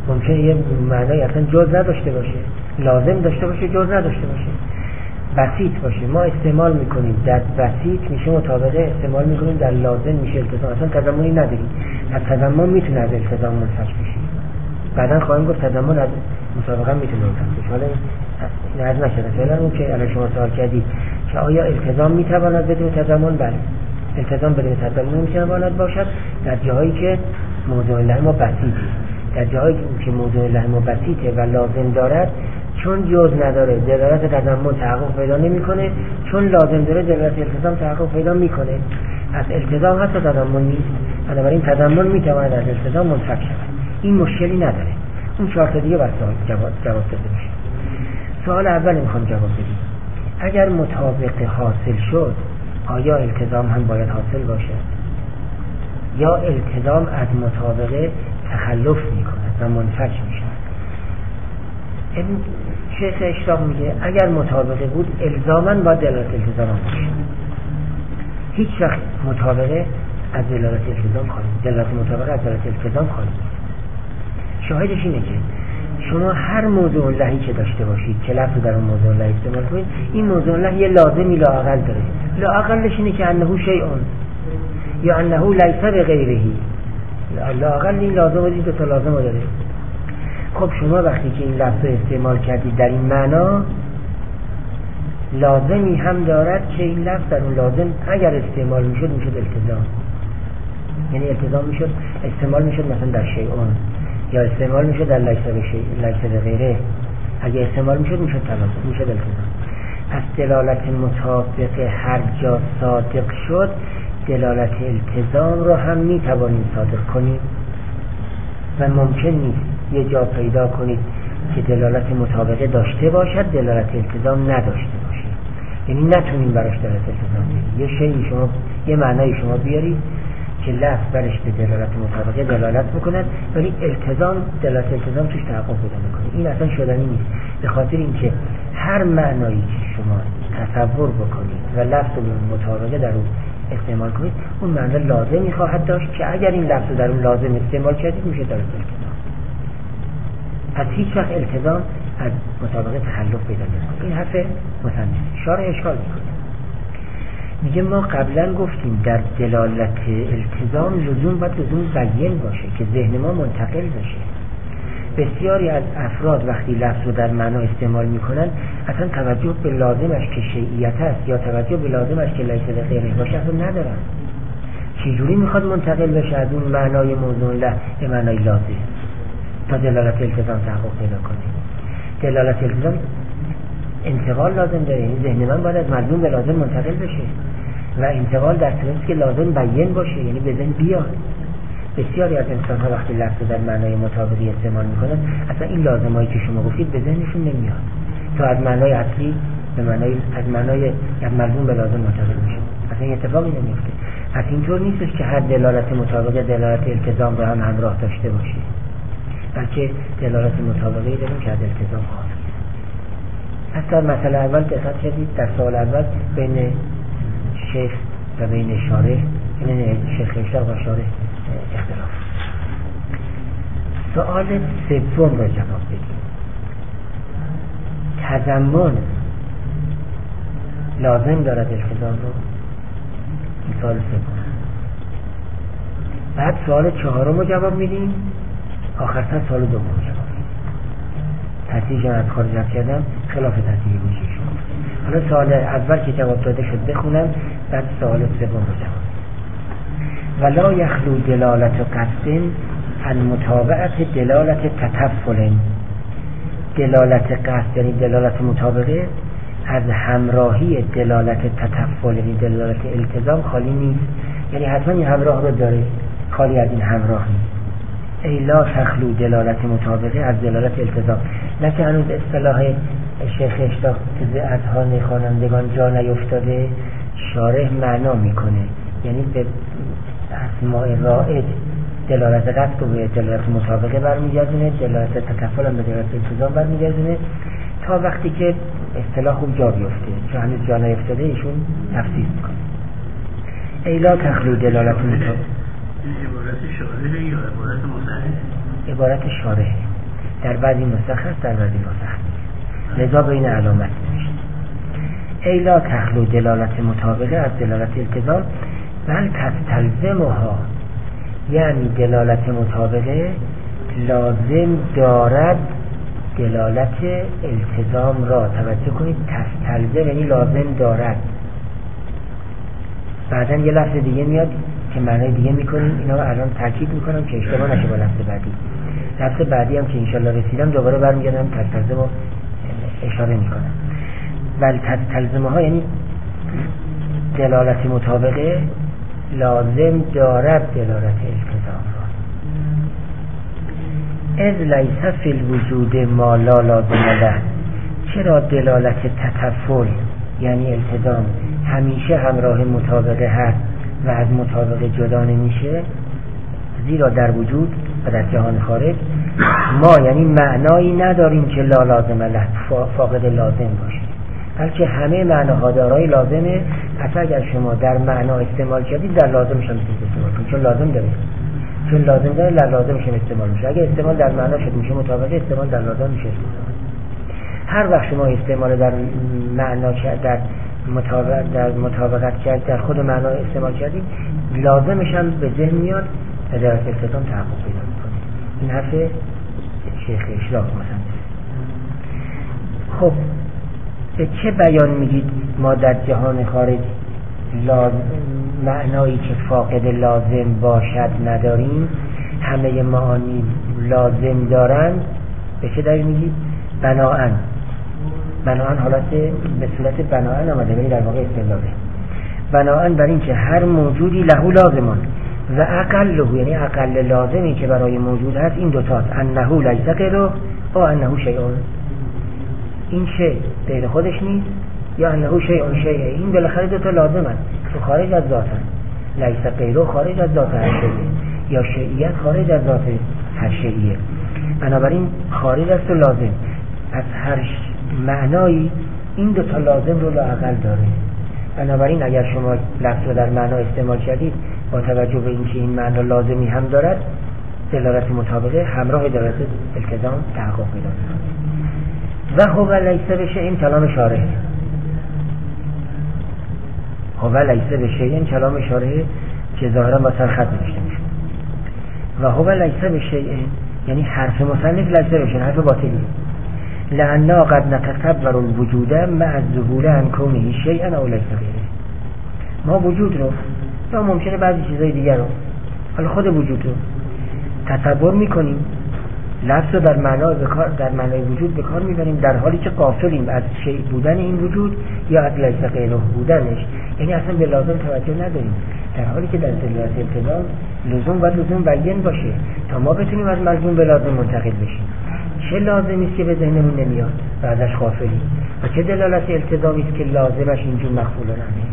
ممکنه یه معنای اصلا جز نداشته باشه، لازم داشته باشه، جز نداشته باشه، بسیط باشه. ما استعمال میکنیم در بسیط میشه مطابقه، استعمال میکنیم در لازم میشه التزام. اصلا تضمنی نداریم. از تضمن میتونه از التزام منفک بشه. بعدا خواهیم گفت تضمن از مطابقه میتونه منفک بشه. حالا این عرض نشده. فعلا اون که الان شما سوال کردید که آیا التزام میتواند بدون تضمن؟ بله، التزام بدون تضمن میتواند باشد در جاهایی که موضوع لحم و بسیطه. در جاهایی که موضوع لحم و بسیطه و لازم دارد، چون جز نداره دلالت تضمن تحقق پیدا نمیکنه، چون لازم داره دلالت التزام تحقق پیدا میکنه. از التزام هست تضمن نیست، بنابراین تضمن میتواند از التزام منفک شود. این مشکلی نداره. اون چهار تا دیگه بس جواب جواب داده میشه. سوال اول میخوام جواب بدیم. اگر مطابقه حاصل شد، آیا التزام هم باید حاصل باشه؟ یا التزام از مطابقه تخلف میکند و منفک میشه؟ این شیخ اشراق میگه اگر مطابقه بود الزاماً با دلالت التزام باشه. هیچ وقت مطابقه از دلالت التزام خالی، دلالت مطابقه از دلالت التزام خالی. شاهدش اینه که شما هر موضوع لحی که داشته باشید که لفظ در اون موضوع لحی استعمال کنید، این موضوع لحی یه لازمی لااقل داره. لااقلش اینه که انه شیئون یا انه لیس بغیرهی. لااقل این لازم و دو تا لازم داره. خب شما وقتی که این لفظ استعمال کردید در این معنا، لازمی هم دارد که این لفظ در اون لازم اگر استعمال میشد میشد التزام. یعنی التزام میشد استعمال میشد مثلا در شیئون، یا استعمال میشد در لیس به غیره. اگر استعمال میشد میشد تمام، میشد التزام. پس دلالت مطابق هر جا صادق شد، دلالت التزام رو هم میتوانیم صادق کنیم و ممکن نیست یه جا پیدا کنید که دلالت مطابقه داشته باشد دلالت التزام نداشته باشه. یعنی نتونیم براش دلالت التزام بیارید. یه شیئی شما یه معنای شما بیارید که لفظ برش به دلالت مطابقه دلالت میکند ولی التزام دلالت التزام توش تحقق پیدا میکنه. این اصلا شدنی نیست. به خاطر اینکه هر معنایی که شما تصور بکنید و لفظ مطابقه در اون استعمال کنید، اون معنی لازمی خواهد داشت که اگر این لفظ در اون لازم استعمال کردید میشه دلالت التزام. پس هیچ وقت التزام از مطابقه تخلف پیدا نمی‌کنه. این حرف مصنف شارح اشکال میکنه. میگه ما قبلا گفتیم در دلالت التزام لزوم باید لزوم بیان باشه که ذهن ما منتقل بشه. بسیاری از افراد وقتی لفظ رو در معنا استعمال میکنن اصلا توجه به لازمش که شیعیت است یا توجه به لازمش که لیس به غیره باشه اصلا ندارن. چجوری میخواد منتقل بشه از اون معنای موضوع له به معنای لازم تا دلالت التزام تحقق پیدا کنه؟ دلالت التزام انتقال لازم داره. یعنی ذهن من باید از ملزوم به لازم منتقل بشه و انتقال در صورتی که لازم بیان باشه، یعنی به ذهن بیاد. بسیاری از انسان ها وقتی لفظ در معنای مطابقی استعمال میکنن اصلا این لازمایی که شما گفتید به ذهنشون نمیاد تا از معنای اصلی به معنای از معنای از ملزوم به لازم منتقل میشه. اصلا این اتفاقی نمیفته. پس اینطور نیستش که هر دلالت مطابقه دلالت التزام رو هم همراه داشته باشه، بلکه دلالت مطابقی داریم که از التزام خاص. پس در مسئله اول دقت کردید، در سوال اول بین شیخ و بین شارح، بین شیخ اشراق و شارح اختلاف. سوال سوم رو جواب بدیم. تضمن لازم دارد التزام رو؟ این سوال سوم. بعد سوال چهارم رو جواب میدیم، آخرتر سوال دوم رو جواب میدیم. ترتیب از خارج کردم خلاف ترتیب گوشی شما. حالا سوال اول که جواب داده شد بخونم، بعد سوال سوم رو جواب. ولا یخلو دلالت قصد عن متابعت دلالت تطفل. دلالت قصد یعنی دلالت مطابقه از همراهی دلالت تطفل یعنی دلالت التزام خالی نیست. یعنی حتما این همراه رو داره، خالی از این همراه نیست. ای لا تخلو دلالت مطابقه از دلالت التزام. نه که هنوز اصطلاح شیخ اشراق که از اذهان خوانندگان جا نیفتاده، شارح معنا میکنه. یعنی به اسماء رائج دلالت قصد رو به دلالت مطابقه برمیگردونه، دلالت تکفل هم به دلالت التزام برمیگردونه تا وقتی که اصطلاح خوب جا بیفته. چون هنوز جا نیفتاده ایشون تفسیر میکنه. ای لا تخلو دلالت مطابقه. عبارت شارحه یا عبارت مصنف؟ عبارت شارحه. در بعضی نسخ هست، در بعضی نسخ نیست، لذا بین علامت نوشته. ای لا تخلو دلالت مطابقه از دلالت التزام، بل تستلزمها، یعنی دلالت مطابقه لازم دارد دلالت التزام را. توجه کنید، تستلزم یعنی لازم دارد. بعدن یه لفظ دیگه میاد که معنای دیگه میکنیم، اینا رو الان تاکید میکنم که اشتباه نشه با لفظ بعدی. لفظ بعدی هم که انشالله رسیدم دوباره برمیگردم تستلزم رو اشاره میکنم. بل تستلزم ها یعنی دلالت مطابقه لازم دارد دلالت التزام را. اذ لیس فی الوجود ما لا لازم له، چرا دلالت تطفل یعنی التزام همیشه همراه مطابقه هست و از مطابقه جدا نمیشه؟ زیرا در وجود و در جهان خارج ما یعنی معنایی نداریم که لا لازم له، فاقد لازم باشه، بلکه همه معناها دارای لازمه. پس اگر شما در معنا استعمال کردید در لازمش هم استعمال کنید، چون لازم داره، چون لازم داره در لازمش هم استعمال میشه. اگر استعمال در معنا شد میشه مطابقه، استعمال در لازم میشه. هر وقت شما استعمال در معنا کرد، در مطابقت در مطابقت کرد، در خود معنا استعمال کردید، لازمش هم به ذهن میاد و در التزام تحقق پیدا میکنه. این حرف شیخ اشراق مثلا. خب به چه بیان میگید ما در جهان خارج لازم معنایی که فاقد لازم باشد نداریم؟ همه معانی لازم دارند. به چه دلیل میگید؟ بناءً بناءً حالت به صورت بناءً آمده، ولی در واقع استدلاله. بناءً بر این که هر موجودی له لازمان و اقله، یعنی اقل لازمی که برای موجود هست این دوتاست، انه لیس غیره و انه شیء. این شیء غیر خودش نیست یا انه شیء شیء، این بالاخره دو تا لازم هست تو خارج از ذات هست. لیس غیره خارج از ذات هر شیء، یا شیعیت خارج از ذات هر شیء. بنابراین خارج از تو لازم. پس هر معنایی این دو تا لازم رو لااقل داره. بنابراین اگر شما لفظ رو در معنا استعمال کردید با توجه به اینکه این معنا لازمی هم دارد، دلالت مطابقه همراه دلالت التزام تحقق پیدا می‌کند. و هو لیس بشیء، این کلام شارح. هو لیس بشیء، این کلام شارح که ظاهرا با سر خط نوشته میشه. و هو لیس بشیء یعنی حرف مصنف لیس بشیء حرف باطلی. لأننا قد نتصور الوجود مع الظهور عن كونه شيئا او ليس غيره. ما وجود رو یا ممکنه بعضی چیزای دیگر رو، حالا خود وجود رو تصور میکنیم، لفظ رو در معنا بکار در معنای وجود به کار میبریم، در حالی که غافلیم از شیء بودن این وجود یا از لیس غیره بودنش، یعنی اصلا به لازم توجه نداریم، در حالی که در دلالت التزام لزوم و لزوم بیان باشه تا ما بتونیم از ملزوم به لازم منتقل بشیم. چه لازمی است که به ذهنمون نمیاد و ازش غافلیم، و چه دلالت التزامی است که لازمش اینجور مخفول نمیه.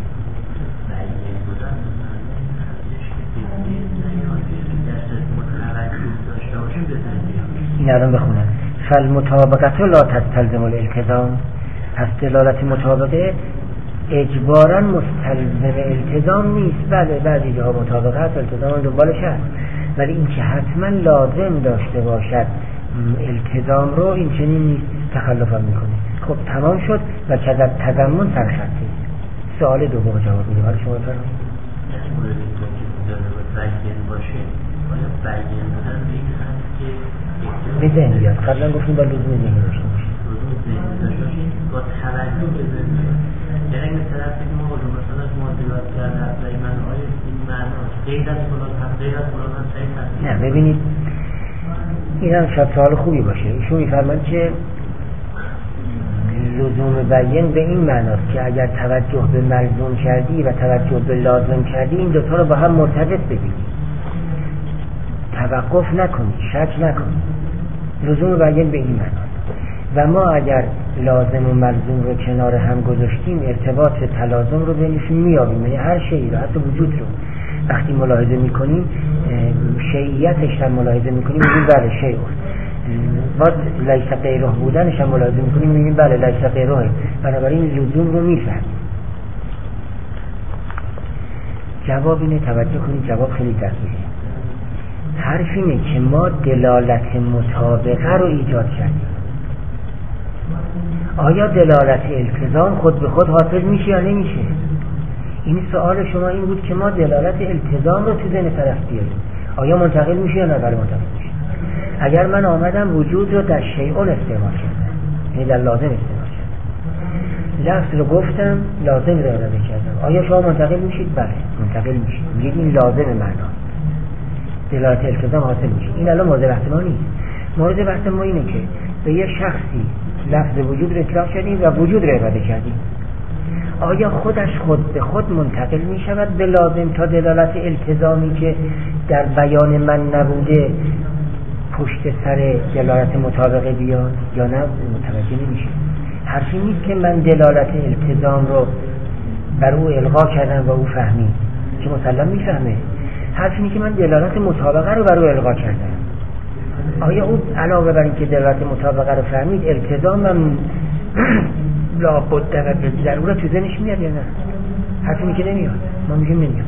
این الان بخونم. فالمطابقت لا تستلزم الالتزام، پس دلالت مطابقه اجباراً مستلزم التزام نیست. بله بعضی جاها مطابقت التزام دنبالش هست، ولی این که حتما لازم داشته باشد التزام رو، این چنین نیست، تخلف هم میکنه. خب تمام شد و که در تضمن سرخطی. سوال دوم جواب میده. حالا شما بفرمایید. به ذهن بیاد. قبلا گفتیم با لزوم ذهن داشته باشه. با توجه به ذهن بیاد. یعنی این طرف که ما رو مثلا معادلات کرده از این معنای این معنا غیر از فلان هم غیر از فلان هم صحیح هست. نه ببینید این هم شاید سوال خوبی باشه. ایشون میفرماند که لزوم بیان به این معناست که اگر توجه به ملزوم کردی و توجه به لازم کردی این دوتا رو با هم مرتبط ببینی، توقف نکنی، شک نکنی. لزوم بیان به این معناست. و ما اگر لازم و ملزوم رو کنار هم گذاشتیم ارتباط تلازم رو بینشون میابیم، یعنی هر شیئی رو، حتی وجود رو وقتی ملاحظه میکنیم، شیعیتش هم ملاحظه میکنیم میگیم بله شیء، باز لیس غیره بودنش هم ملاحظه میکنیم میگیم بله لیس غیره. بنابراین لزوم رو میفهمیم. جواب اینه، توجه کنید جواب خیلی دقیقه. حرف اینه که ما دلالت مطابقه رو ایجاد کردیم. آیا دلالت التزام خود به خود حاصل میشه یا نمیشه؟ این سوال شما این بود که ما دلالت التزام رو تو ذهن طرف بیاریم، آیا منتقل میشه یا نه؟ بله منتقل میشه. اگر من آمدم وجود رو در شیئون استعمال کردم، یعنی در لازم استعمال کردم، لفظ رو گفتم، لازم رو اراده کردم، آیا شما منتقل میشید؟ بله منتقل میشید، میگید این لازم معنا، دلالت التزام حاصل میشه. این الان مورد بحث ما نیست. مورد بحث ما اینه که به یه شخصی لفظ وجود رو اطلاق کردیم و وجود رو اراده کردیم، آیا خودش خود به خود منتقل می شود به لازم تا دلالت التزامی که در بیان من نبوده پشت سر دلالت مطابقه بیاد یا نه؟ متوجه نمیشه. حرفی نیست که من دلالت التزام رو بر او القا کردم و او فهمید، که مسلم میفهمه. حرفی اینه که من دلالت مطابقه رو بر او القا کردم، آیا او علاوه بر این که دلالت مطابقه رو فهمید التزام هم لابد و به ضرورت تو ذهنش میاد یا نه؟ حرفی اینه که نمیاد. ما میگیم نمیاد.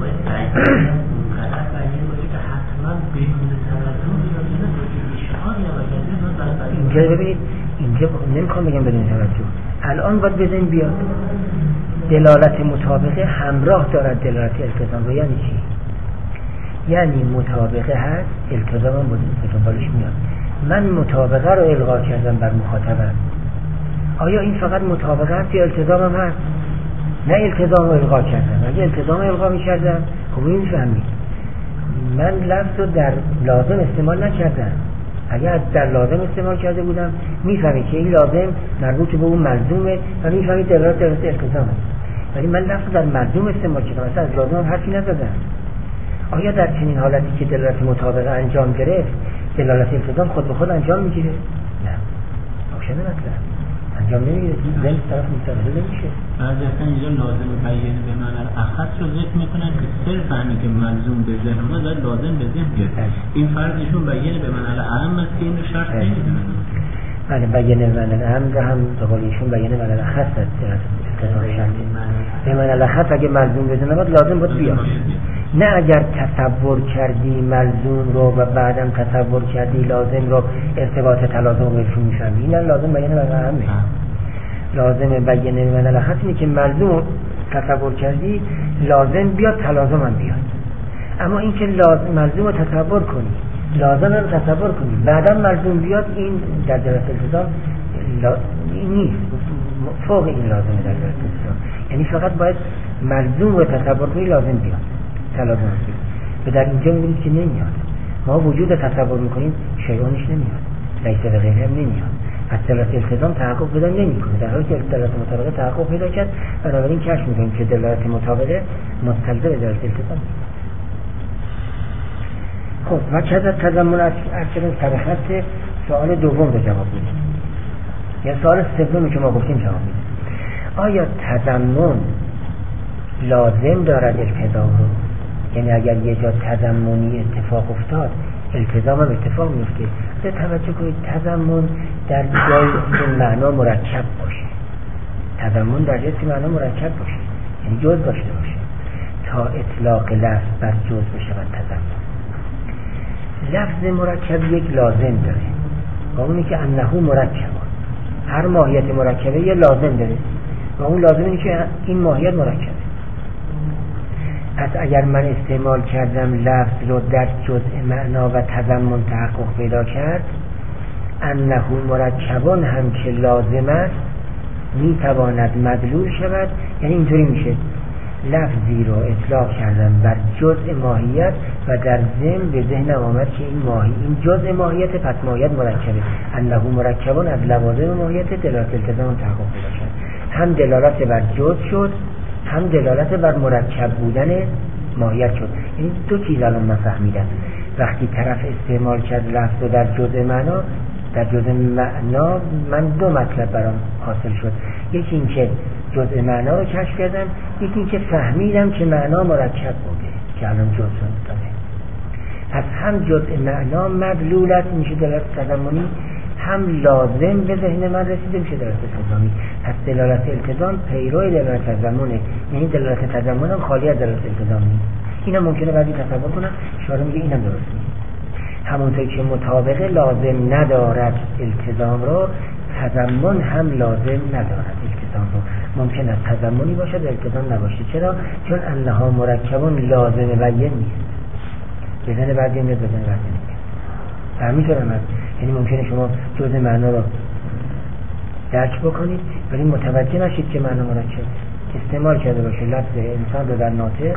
اینجا ببینید، اینجا نمیخوام بگم بدون توجه، الان باید بزنیم بیاد دلالت مطابقه همراه دارد دلالت التزام رو. یعنی چی؟ یعنی مطابقه هست، التزام هم به دنبالش میاد. من مطابقه رو القا کردم بر مخاطبم، آیا این فقط مطابقه هست یا التزام هم هست؟ نه التزام رو القا کردم. اگه التزام رو القا میکردم خب این فهمید من لفظ رو در لازم استعمال نکردم. اگر در لازم استعمال کرده بودم میفهمید که این لازم مربوط به اون ملزومه و میفهمید دلالت دلالت التزامه. ولی من لفظ رو در ملزوم استعمال کردم، اصلا از لازم هم حرفی نزدم. آیا در چنین حالتی که دلالت مطابقه انجام گرفت دلالت التزام خود به خود انجام میگیره؟ نه، روشن مطلب انجام نمیگیره. ذهن طرف متوجه نمیشه. بعضی اصلا اینجا لازم بیان به معنی اخص رو ذکر میکنن که صرف همین که ملزوم به ذهن اومد باید لازم به ذهن بیاد. این فرضشون بیان به معنی اعم است که این رو شرط نمیدونن. بله بیان به معنی اعم رو هم به قول ایشون بیان به معنی اخص است. به معنی اخص اگه ملزوم بزنه باید لازم باید بیاد. نه اگر تصور کردی ملزوم رو و بعدم تصور کردی لازم رو ارتباط تلازم رو بهشون میفهمی. این لازم بیان به معنی اعمه. لازم بیان به معنی اخص اینه که ملزوم تصور کردی لازم بیاد، تلازم هم بیاد. اما این که لازم ملزوم رو تصور کنی لازم هم تصور کنی بعدم ملزوم بیاد، این در دلالت التزام لا... نیست، فوق این لازمه در دلالت التزام. یعنی فقط باید ملزوم رو تصور کنی لازم بیاد، تلازم بیاد. و در اینجا میبینید که نمیاد. ما وجود تصور میکنیم شیعانش نمیاد، لیس به غیره هم نمیاد. از دلالت التزام تحقق پیدا نمیکنه، در حالی که دلالت مطابقه تحقق پیدا کرد. بنابراین کشف میکنیم که دلالت مطابقه مستلزم دلالت التزام. خب و چه از تضمن اکثر طبقات سوال دوم رو جواب میدیم، یا سوال سومی که ما گفتیم جواب میدیم. آیا تضمن لازم دارد التزام رو؟ یعنی اگر یه جا تضمنی اتفاق افتاد التزام هم اتفاق میفته. به توجه کنید تضمن در جایی که معنا مرکب باشه، تضمن در جایی که معنا مرکب باشه یعنی جز داشته باشه تا اطلاق لفظ بر جز بشود تضمن. لفظ مرکب یک لازم داره و اونی که انه مرکب، هر ماهیت مرکبه یه لازم داره و اون لازم اینه که این ماهیت مرکبه. پس اگر من استعمال کردم لفظ رو در جزء معنا و تضمن تحقق پیدا کرد، انه مرکبان هم که لازم است میتواند مدلول شود. یعنی اینطوری میشه لفظی رو اطلاق کردم بر جزء ماهیت و در ضمن به ذهن آمد که این ماهی این جزء ماهیت، پس ماهیت مرکبه. انه مرکبان از لوازم ماهیت دلالت التزام تحقق پیدا کرد. هم دلالت بر جزء شد، هم دلالت بر مرکب بودن ماهیت شد. یعنی دو چیز الان من فهمیدم. وقتی طرف استعمال کرد لفظ در جزء معنا، در جزء معنا من دو مطلب برام حاصل شد. یکی این که جزء معنا رو کشف کردم، یکی این که فهمیدم که معنا مرکب بوده که الان جزء داره. پس هم جزء معنا مدلولت میشه دلالت تضمنی، هم لازم به ذهن من رسیده میشه دلالت التزامی. پس دلالت التزام پیرو دلالت تضمنه، یعنی دلالت تضمن هم خالی از دلالت التزام نیست. اینا ممکنه بعضی تصور کنن، شارع میگه اینم درست نیست. همونطور که مطابقه لازم ندارد التزام رو، تضمن هم لازم ندارد التزام رو. ممکن است تضمنی باشد التزام نباشه. چرا؟ چون انها مرکبون لازم بیان نیست. بزنه بعدی میاد، بزنه بعدی میاد. همینطور هم هست. یعنی ممکنه شما جزء معنا رو درک بکنید ولی متوجه نشید که معنا مرکب استعمال کرده باشه لفظ انسان رو در ناطق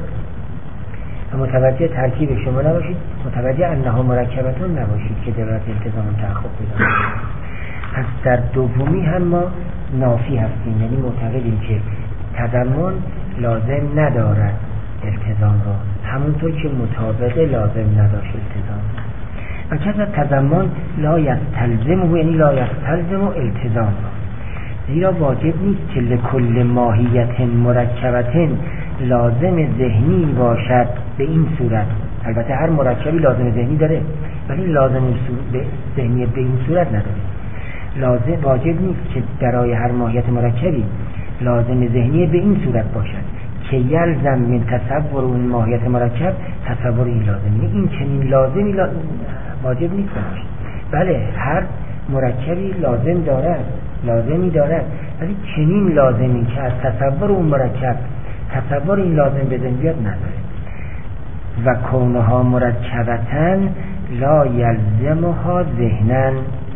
و متوجه ترکیب شما نباشید، متوجه انها مرکبتون نباشید که دلالت التزام تحقق پیدا کنه. پس در دومی هم ما نافی هستیم، یعنی معتقدیم که تضمن لازم ندارد التزام رو، همونطور که مطابقه لازم نداشت التزام. و کذا تضمن لا یستلزمه، یعنی لا یستلزم التزام رو، زیرا واجب نیست که لکل ماهیت مرکبت لازم ذهنی باشد به این صورت. البته هر مرکبی لازم ذهنی داره ولی لازم ذهنی به این صورت نداره. لازم واجب نیست که برای هر ماهیت مرکبی لازم ذهنی به این صورت باشد که یلزم من تصور اون ماهیت مرکب تصور این لازمی. این چنین لازمی لا... واجب نیست باشد. بله هر مرکبی لازم دارد، لازمی دارد، ولی چنین لازمی که از تصور اون مرکب تصور این لازم به ذهن بیاد نداره. و کونها مرکبتاً لا یلزمها ذهناً.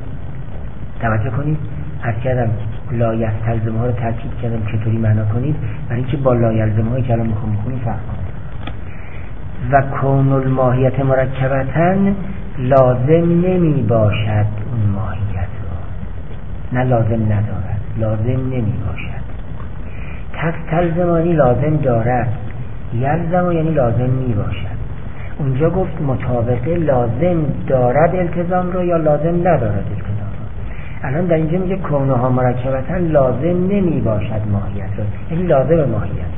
توجه کنید، از کردم لا یستلزمها رو ترکیب کردم چطوری معنا کنید، برای اینکه با لا یلزمهایی که الان میخوام بخونیم فرق کنید. و کون الماهیت مرکبتاً لازم نمی باشد اون ماهیت رو، نه لازم ندارد، لازم نمی باشد. تستلزمانی لازم دارد، یلزم یعنی لازم می باشد. اونجا گفت مطابقه لازم دارد التزام رو یا لازم ندارد التزام رو. الان در اینجا میگه کونها مرکبتاً لازم نمی باشد ماهیت رو، یعنی لازم ماهیت.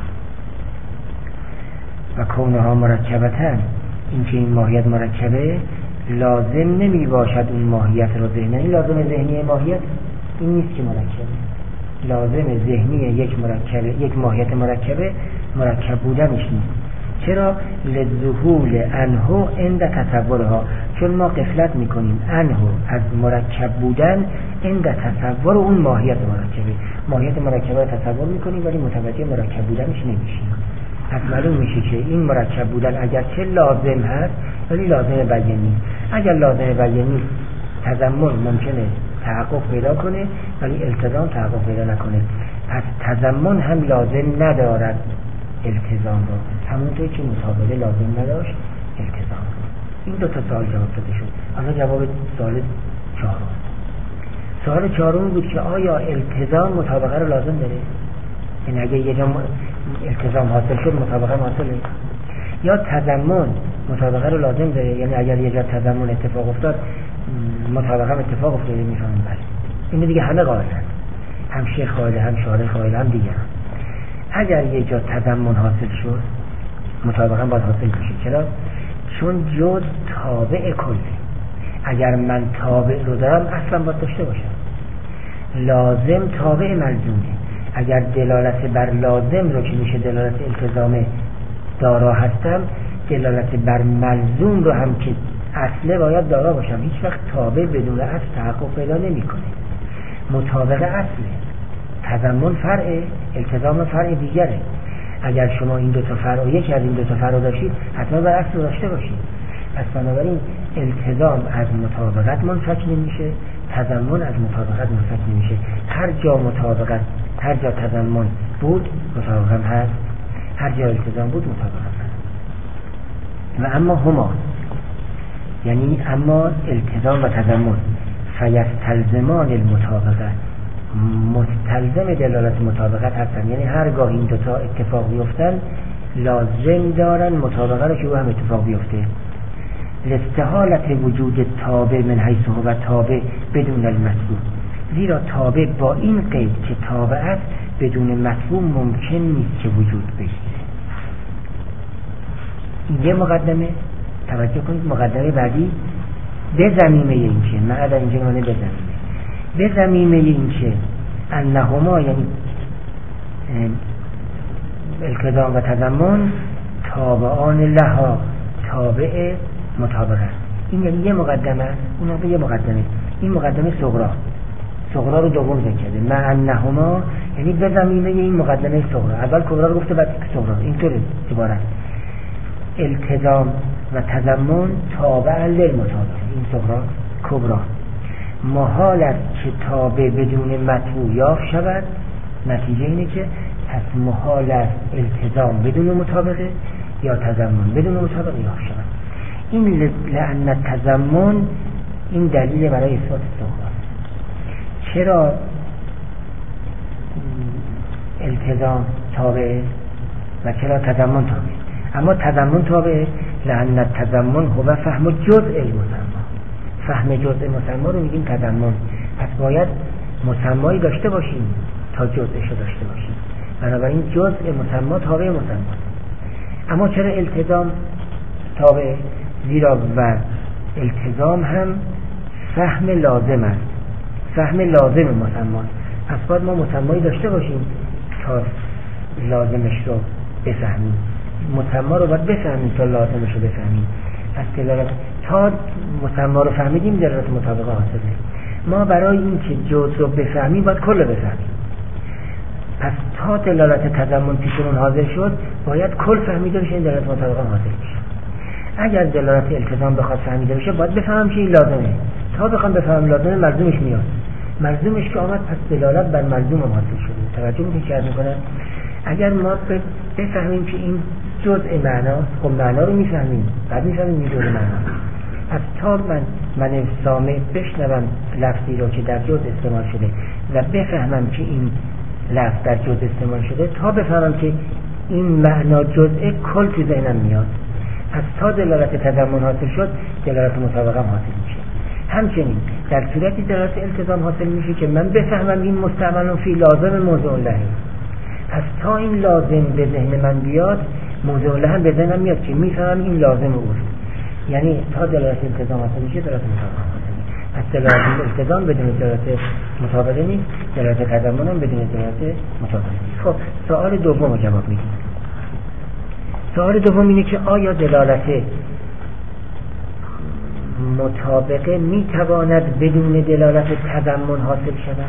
و کونها مرکبتاً، این که این ماهیت مرکبه، لازم نمی باشد اون ماهیت رو ذهنی. یعنی لازم ذهنی ماهیت این نیست که مرکبه. لازم ذهنی یک مرکبه، یک ماهیت مرکبه مرکب بودنش نیست. چرا؟ لظهول انه عند تصورها، چون ما غفلت میکنیم انه از مرکب بودن عند تصور اون ماهیت مرکبه. ماهیت مرکبه رو تصور میکنیم ولی متوجه مرکب بودنش نمیشیم. پس معلوم میشه که این مرکب بودن اگر چه لازم هست ولی لازم بیان نیست. اگر لازم بیان نیست تضمن ممکنه تحقق پیدا کنه ولی التزام تحقق پیدا نکنه. پس تضمن هم لازم ندارد التزام رو، همونطور که مطابقه لازم نداشت التزام رو. این دو تا سوال جواب داده شد. اما جواب سوال چهارم، سوال چهارم بود که آیا التزام مطابقه رو لازم داره؟ یعنی اگه یه جا التزام حاصل شد مطابقه حاصله، یا تضمن مطابقه رو لازم داره؟ یعنی اگر یه جا تضمن اتفاق افتاد مطابقه اتفاق افتاده میفهمیم. بله این دیگه همه قائلن، هم شیخ قائل، هم شارح قائل، هم دیگه هم. اگر یه جا تضمن حاصل شد مطابقه باید حاصل بشه. چرا؟ چون جز تابع کلی. اگر من تابع رو دارم اصلا باید داشته باشم. لازم تابع ملزومه. اگر دلالت بر لازم رو که میشه دلالت التزامه دارا هستم، دلالت بر ملزوم رو هم که اصله باید دارا باشم. هیچ وقت تابع بدون اصل تحقق پیدا نمیکنه. مطابق اصله، تضمن فرع، التزام فرع دیگره. اگر شما این دو تا فرع، یکی از این دو تا فرع داشتید حتما بر اصل داشته باشید. پس بنابراین التزام از مطابقت منفک نمیشه، تضمن از مطابقت منفک نمیشه. هر جا مطابقت، هر جا تضمن بود مطابقت هست، هر جا التزام بود مطابقت هست. و اما هما، یعنی اما التزام و تضمن فیستلزمان المطابقه، مستلزم دلالت مطابقت هستن. یعنی هرگاه این دوتا اتفاق بیفتن لازم دارن مطابقه رو که او هم اتفاق بیفته. لاستحالت وجود تابع من حیث هو تابع بدون المطلوب، زیرا تابع با این قید که تابع است بدون مطلوب ممکن نیست که وجود بگیره. این یه مقدمه. توجه کنید مقدمه بعدی به زمینه این که معدن اینجا معنی به زمینه به زمینه این که انهما، یعنی التزام و تضمن تابعان لها تابع مطابقه. این یعنی یه مقدمه، اون هم یه مقدمه. این مقدمه صغرا، صغرا رو دوم ذکر کرده. مع انهما یعنی به زمینه این مقدمه صغرا، اول کبرا رو گفته بعد صغرا. اینطوره عبارت. التزام و تضمن تابع للمطابقه. این صغرا. کبرا محال است که تابع بدون متبوع یافت شود. نتیجه اینه که پس محال است التزام بدون مطابقه یا تضمن بدون مطابقه یافت شود. این لأن تضمن این دلیل برای اثبات صغرا. چرا التزام تابع و چرا تضمن تابع؟ اما تضمن تابع لأن التضمن هو فهم جزء المسمى. فهم جزء مسمى رو میگیم تضمن. پس باید مسمایی داشته باشیم تا جزءش رو داشته باشیم. بنابراین جزء مسمى تابع مسمى. اما چرا التزام تابع؟ زیرا و التزام هم فهم لازم است، فهم لازم مسمى. پس باید ما مسمایی داشته باشیم تا لازمش رو بفهمیم. مسمى رو باید بفهمیم تا لازمش رو بفهمیم. پس دلالت تا مسمى رو فهمیدیم دلالت مطابقه حاصله. ما برای این که جزء رو بفهمیم باید کل رو بفهمیم. پس تا دلالت تضمن پیشمون حاضر شد باید کل فهمیده بشه، این دلالت مطابقه حاصل بشه. اگر دلالت التزام بخواد فهمیده بشه باید بفهمم که این لازمه. تا بخوام بفهمم لازمه ملزومش میاد. ملزومش که آمد پس دلالت بر ملزوم هم حاصل شده. توجه میکنید چه میکنه؟ اگر ما بفهمیم که این جزء معناست، خب معنا رو میفهمیم، بعد میفهمیم این جزء معناست. از تا من من سامع بشنوم لفظی رو که در جزء استعمال شده و بفهمم که این لفظ در جزء استعمال شده، تا بفهمم که این معنا جزء کل تو ذهنم میاد. پس تا دلالت تضمن حاصل شد دلالت مطابقه هم حاصل میشه. همچنین در صورتی دلالت التزام حاصل میشه که من بفهمم این مستعمل فی لازم موضوع له. پس تا این لازم به ذهن من بیاد موضوع له هم به ذهنم میاد که میفهمم این لازم اوست. یعنی تا دلالت التزام حاصل میشه دلالت مطابقه حاصل میشه. پس دلالت التزام بدون دلالت مطابقه نیست، دلالت تضمن هم بدون دلالت مطابقه نیست. خب سوال دوم رو جواب میدیم. سوال دوم اینه که آیا دلالت مطابقه میتواند بدون دلالت تضمن حاصل شود؟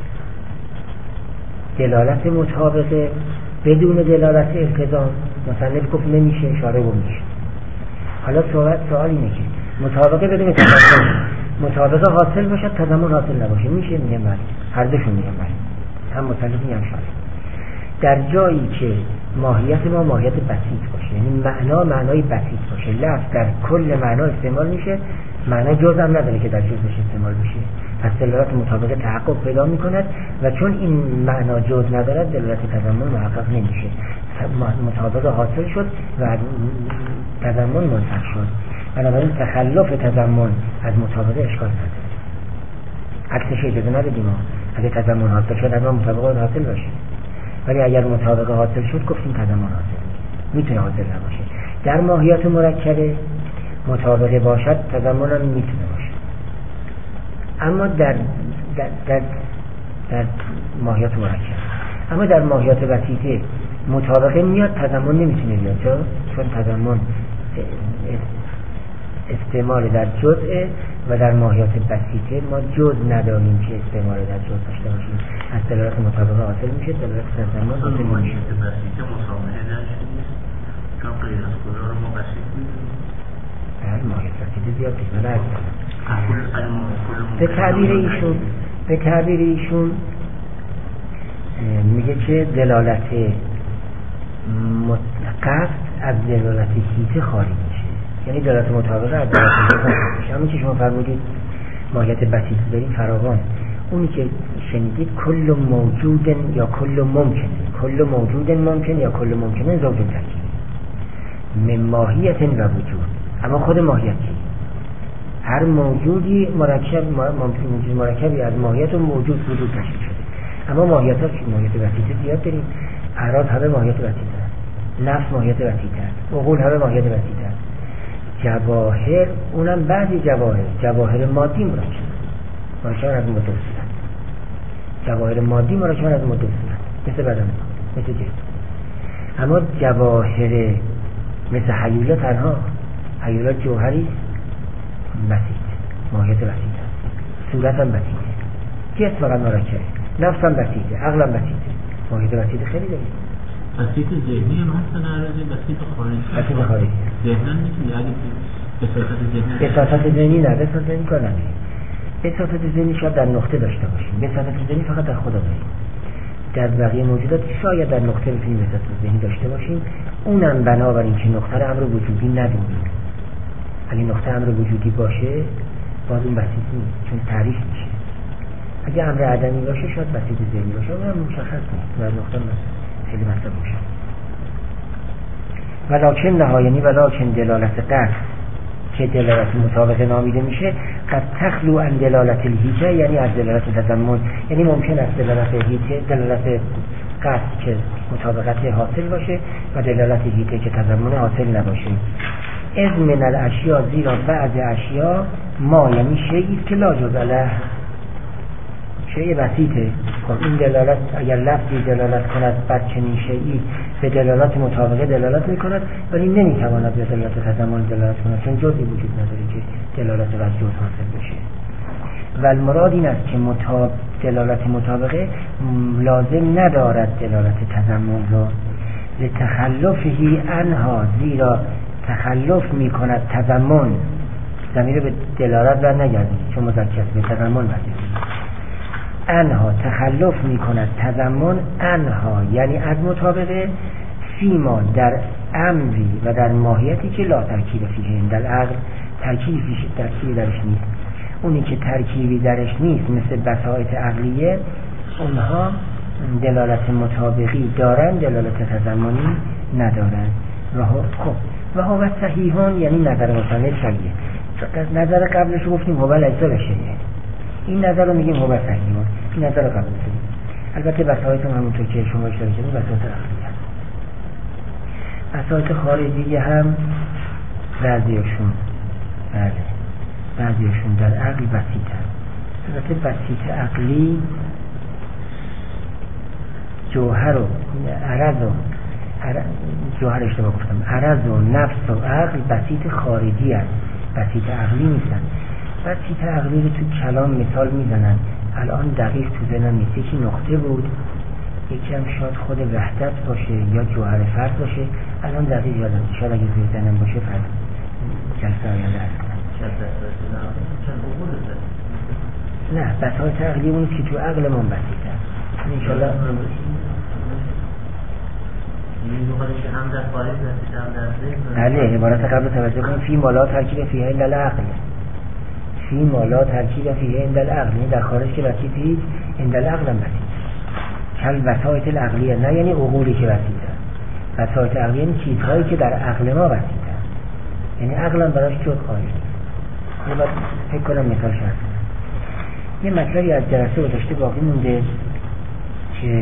دلالت مطابقه بدون دلالت التزام مصنف گفت نمیشه، اشاره بود میشه. حالا سوال سوال اینه که مطابقه بدون تضمن مطابقه حاصل باشد تضمن حاصل نباشه، میشه؟ میگم بله، هر دوشون میگم بله، هم مصنف میگم شاره. در جایی که ماهیت ما ماهیت بسیط باشه، یعنی معنا معنای بسیط باشه، لفظ در کل معنا استعمال میشه، معنا جزء هم نداره که در جزءش استعمال بشه، پس دلالت مطابقه تحقق پیدا میکند و چون این معنا جزء ندارد دلالت تضمن محقق نمیشه. مطابقه حاصل شد و تضمن منفک شد. بنابراین تخلف تضمن از مطابقه اشکال نداره. عکسش اجازه ندادیم ما اگه تضمن حاصل شد اما مطابقه حاصل باشه، ولی اگر مطابقه حاصل شد گفتیم تضمن حاصل میتونه حاصل نباشه. در ماهیت مرکبه مطابقه باشد تضمن هم میتونه باشه، اما در در در, در ماهیت مرکبه. اما در ماهیت بسیطه مطابقه میاد تضمن نمیتونه بیاد، چون چون تضمن استعمال در جزء و در ماهیت بسیطه ما جزء نداریم که استعمال در جزء داشته باشیم. از دلالت مطابقه حاصل میشه، دلالت تضمن حاصل نمیشه. ماهیت بسیطه مسامحه نشده چون غیر از خدا رو ما بسیط میدونیم. بله ماهیت بسیطه زیاد دیگه. به تعبیر ایشون به تعبیر ایشون میگه که دلالت قصد از دلالت هیته خارج میشه، یعنی دلالت مطابقه از دلالت هیته خارج میشه. همین که شما فرمودید ماهیت بسیط داریم فراوان، اونی که شنیدید کل موجود یا کل ممکن، کل موجود ممکن یا کل ممکنه زوج ترکیب من ماهیت و وجود. اما خود ماهیت چی؟ هر موجودی مرکب ممکن وجود مرکبی از ماهیت و موجود وجود تشکیل شده. اما ماهیت ها چی؟ ماهیت بسیط زیاد داریم. اعراض همه ماهیت بسیط هست، نفس ماهیت بسیط هست، عقول همه ماهیت بسیط هست. جواهر اونم بعضی جواهر جواهر مادی مرکب مرکب از ماده صورت، جواهر مادی مرکب از ماده صورت، مثل بدن مثل جسم. اما جواهر مثل حیوله تنها، حیوله جوهری بسیط، ماهیت بسیط هست، صورت هم بسیطه، جسم فقط مرکبه، نفس هم بسیطه، عقل هم بسیطه، ماهیت بسیط خیلی داریم. بسیط ذهنی هم هستن عرضی، بسیط خارجی بسیط خارجی ذهنن میتونی اگه بساطت ذهنی بساطت ذهنی نه، بساطت ذهنی کار نداریم. بساطت ذهنی شاید در نقطه داشته باشیم، بساطت ذهنی فقط در خدا داریم. در بقیه موجودات شاید در نقطه بتونیم بساطت ذهنی داشته باشیم، اونم بنابراین که نقطه امر وجودی ندونیم. اگه نقطه امر وجودی باشه باز اون بسیط نیست، چون تعریف میشه. اگه امر عدمی باشه شاید بسیط ذهنی باشه، اونم مشخص نیست، در نقطه خیلی مطلب باشه. ولکن نهایانی ولکن دلالت قطع که دلالت مطابقه نامیده میشه، قد تخلو ان دلالت الهیجه، یعنی از دلالت تضمن، یعنی ممکن است دلالت هیجه دلالت قطع که مطابقت حاصل باشه و دلالت هیجه که تضمن حاصل نباشه. از من الاشیاء، زیرا بعض اشیاء ما یعنی شیئی که لا جز له، شیء بسیطه. خب این دلالت اگر لفظی دلالت کند بر چنین شیئی به دلالت مطابقه دلالت میکند، ولی نمیتواند به دلالت تضمن دلالت کند، چون جزئی وجود نداره که دلالت بر جز حاصل بشه. و المراد این است که مطابق دلالت مطابقه لازم ندارد دلالت تضمن را لتخلفه عنها، زیرا تخلف میکند تضمن، ضمیر به دلالت بر نگردید چون مذکر به تضمن برگردید. انها تخلف می کند تضمن انها یعنی از مطابقه، فیما در امری و در ماهیتی که لا ترکیب فیه در عقل، ترکیبی ترکیبی درش نیست. اونی که ترکیبی درش نیست مثل بساطت عقلیه، اونها دلالت مطابقی دارن، دلالت تضمنی ندارن. و خب و هو صحیحون یعنی نظر مصنف صحیحه. نظر قبلش رو گفتیم هو لیس بشه، این نظر رو میگیم هو صحیحون، این نظر رو قبول داریم. البته بساطت هم همونطور که شما اشاره کردید بساطت عقلیه، بساطت خارجی هم بعضیشون بله بعضیشون در عقل بسیطن. البته بسیط عقلی جوهر و عرض و جوهر اشتباه گفتم، عرض و نفس و عقل بسیط خارجی هست، بسیط عقلی نیستن. بسیط عقلی رو تو کلام مثال میزنن، الان دقیق تو ذهنم نیست، یکی نقطه بود، یکی هم شاید خود وحدت باشه یا جوهر فرد باشه، الان دقیق یادم شاید اگه تو ذهنم باشه فرد جلسه آینده هست کنم. نه بساط عقلی اونی که تو عقل من بسیط هست انشالله. بله عبارت قبل توجه کنیم، فی مالا ترکیب فیه الا العقل، فی مالا ترکیب فیه الا العقل، یعنی در خارج که بسیط هیچ الا العقل هم بسیط کل بساط العقلیه، نه یعنی عقولی که بسیط هست، بساط عقلیه یعنی چیزهایی که در عقل ما بسیط هست، یعنی عقل هم براش جز خارج نیست. یعنی باید فکر کنم مثال شد. یه مطلبی از جلسه گذشته باقی مونده که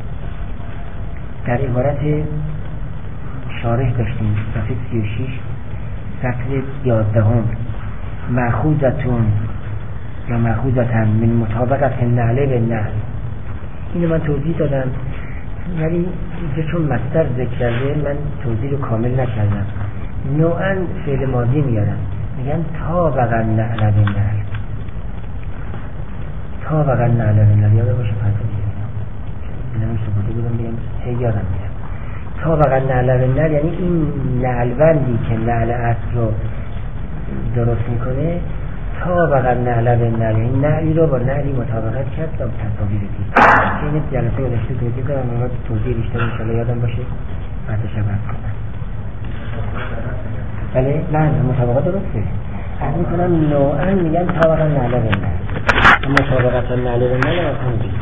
در عبارت شارح داشتیم صفحه سی و شش سطر یازدهم، مأخوذتون یا مأخوذتن من مطابقت نعله به نعل. اینو من توضیح دادم ولی اینجا چون مصدر ذکر کرده من توضیح رو کامل نکردم. نوعا فعل ماضی میارن، میگن تا وقع نعله به نعل، تا وقع نعله به نعل. یاده باشه فردا بگم نمیشه بوده بودم بگم هی یادم میاد. تا وقع نعله به نعل یعنی این نعلبندی که نعل اصل رو درست میکنه، تا وقع نعله به نعل این نعلی رو با نعلی مطابقت کرد تا تصاوی رسید. این جلسه گذشته توضیح دارم، اما توضیح بیشتر انشاءالله یادم باشه بعد شب کنم. بله نه مطابقت درسته، از میکنم نوعا میگن تا وقع نعله به نعل، مطابقت نعله به نعل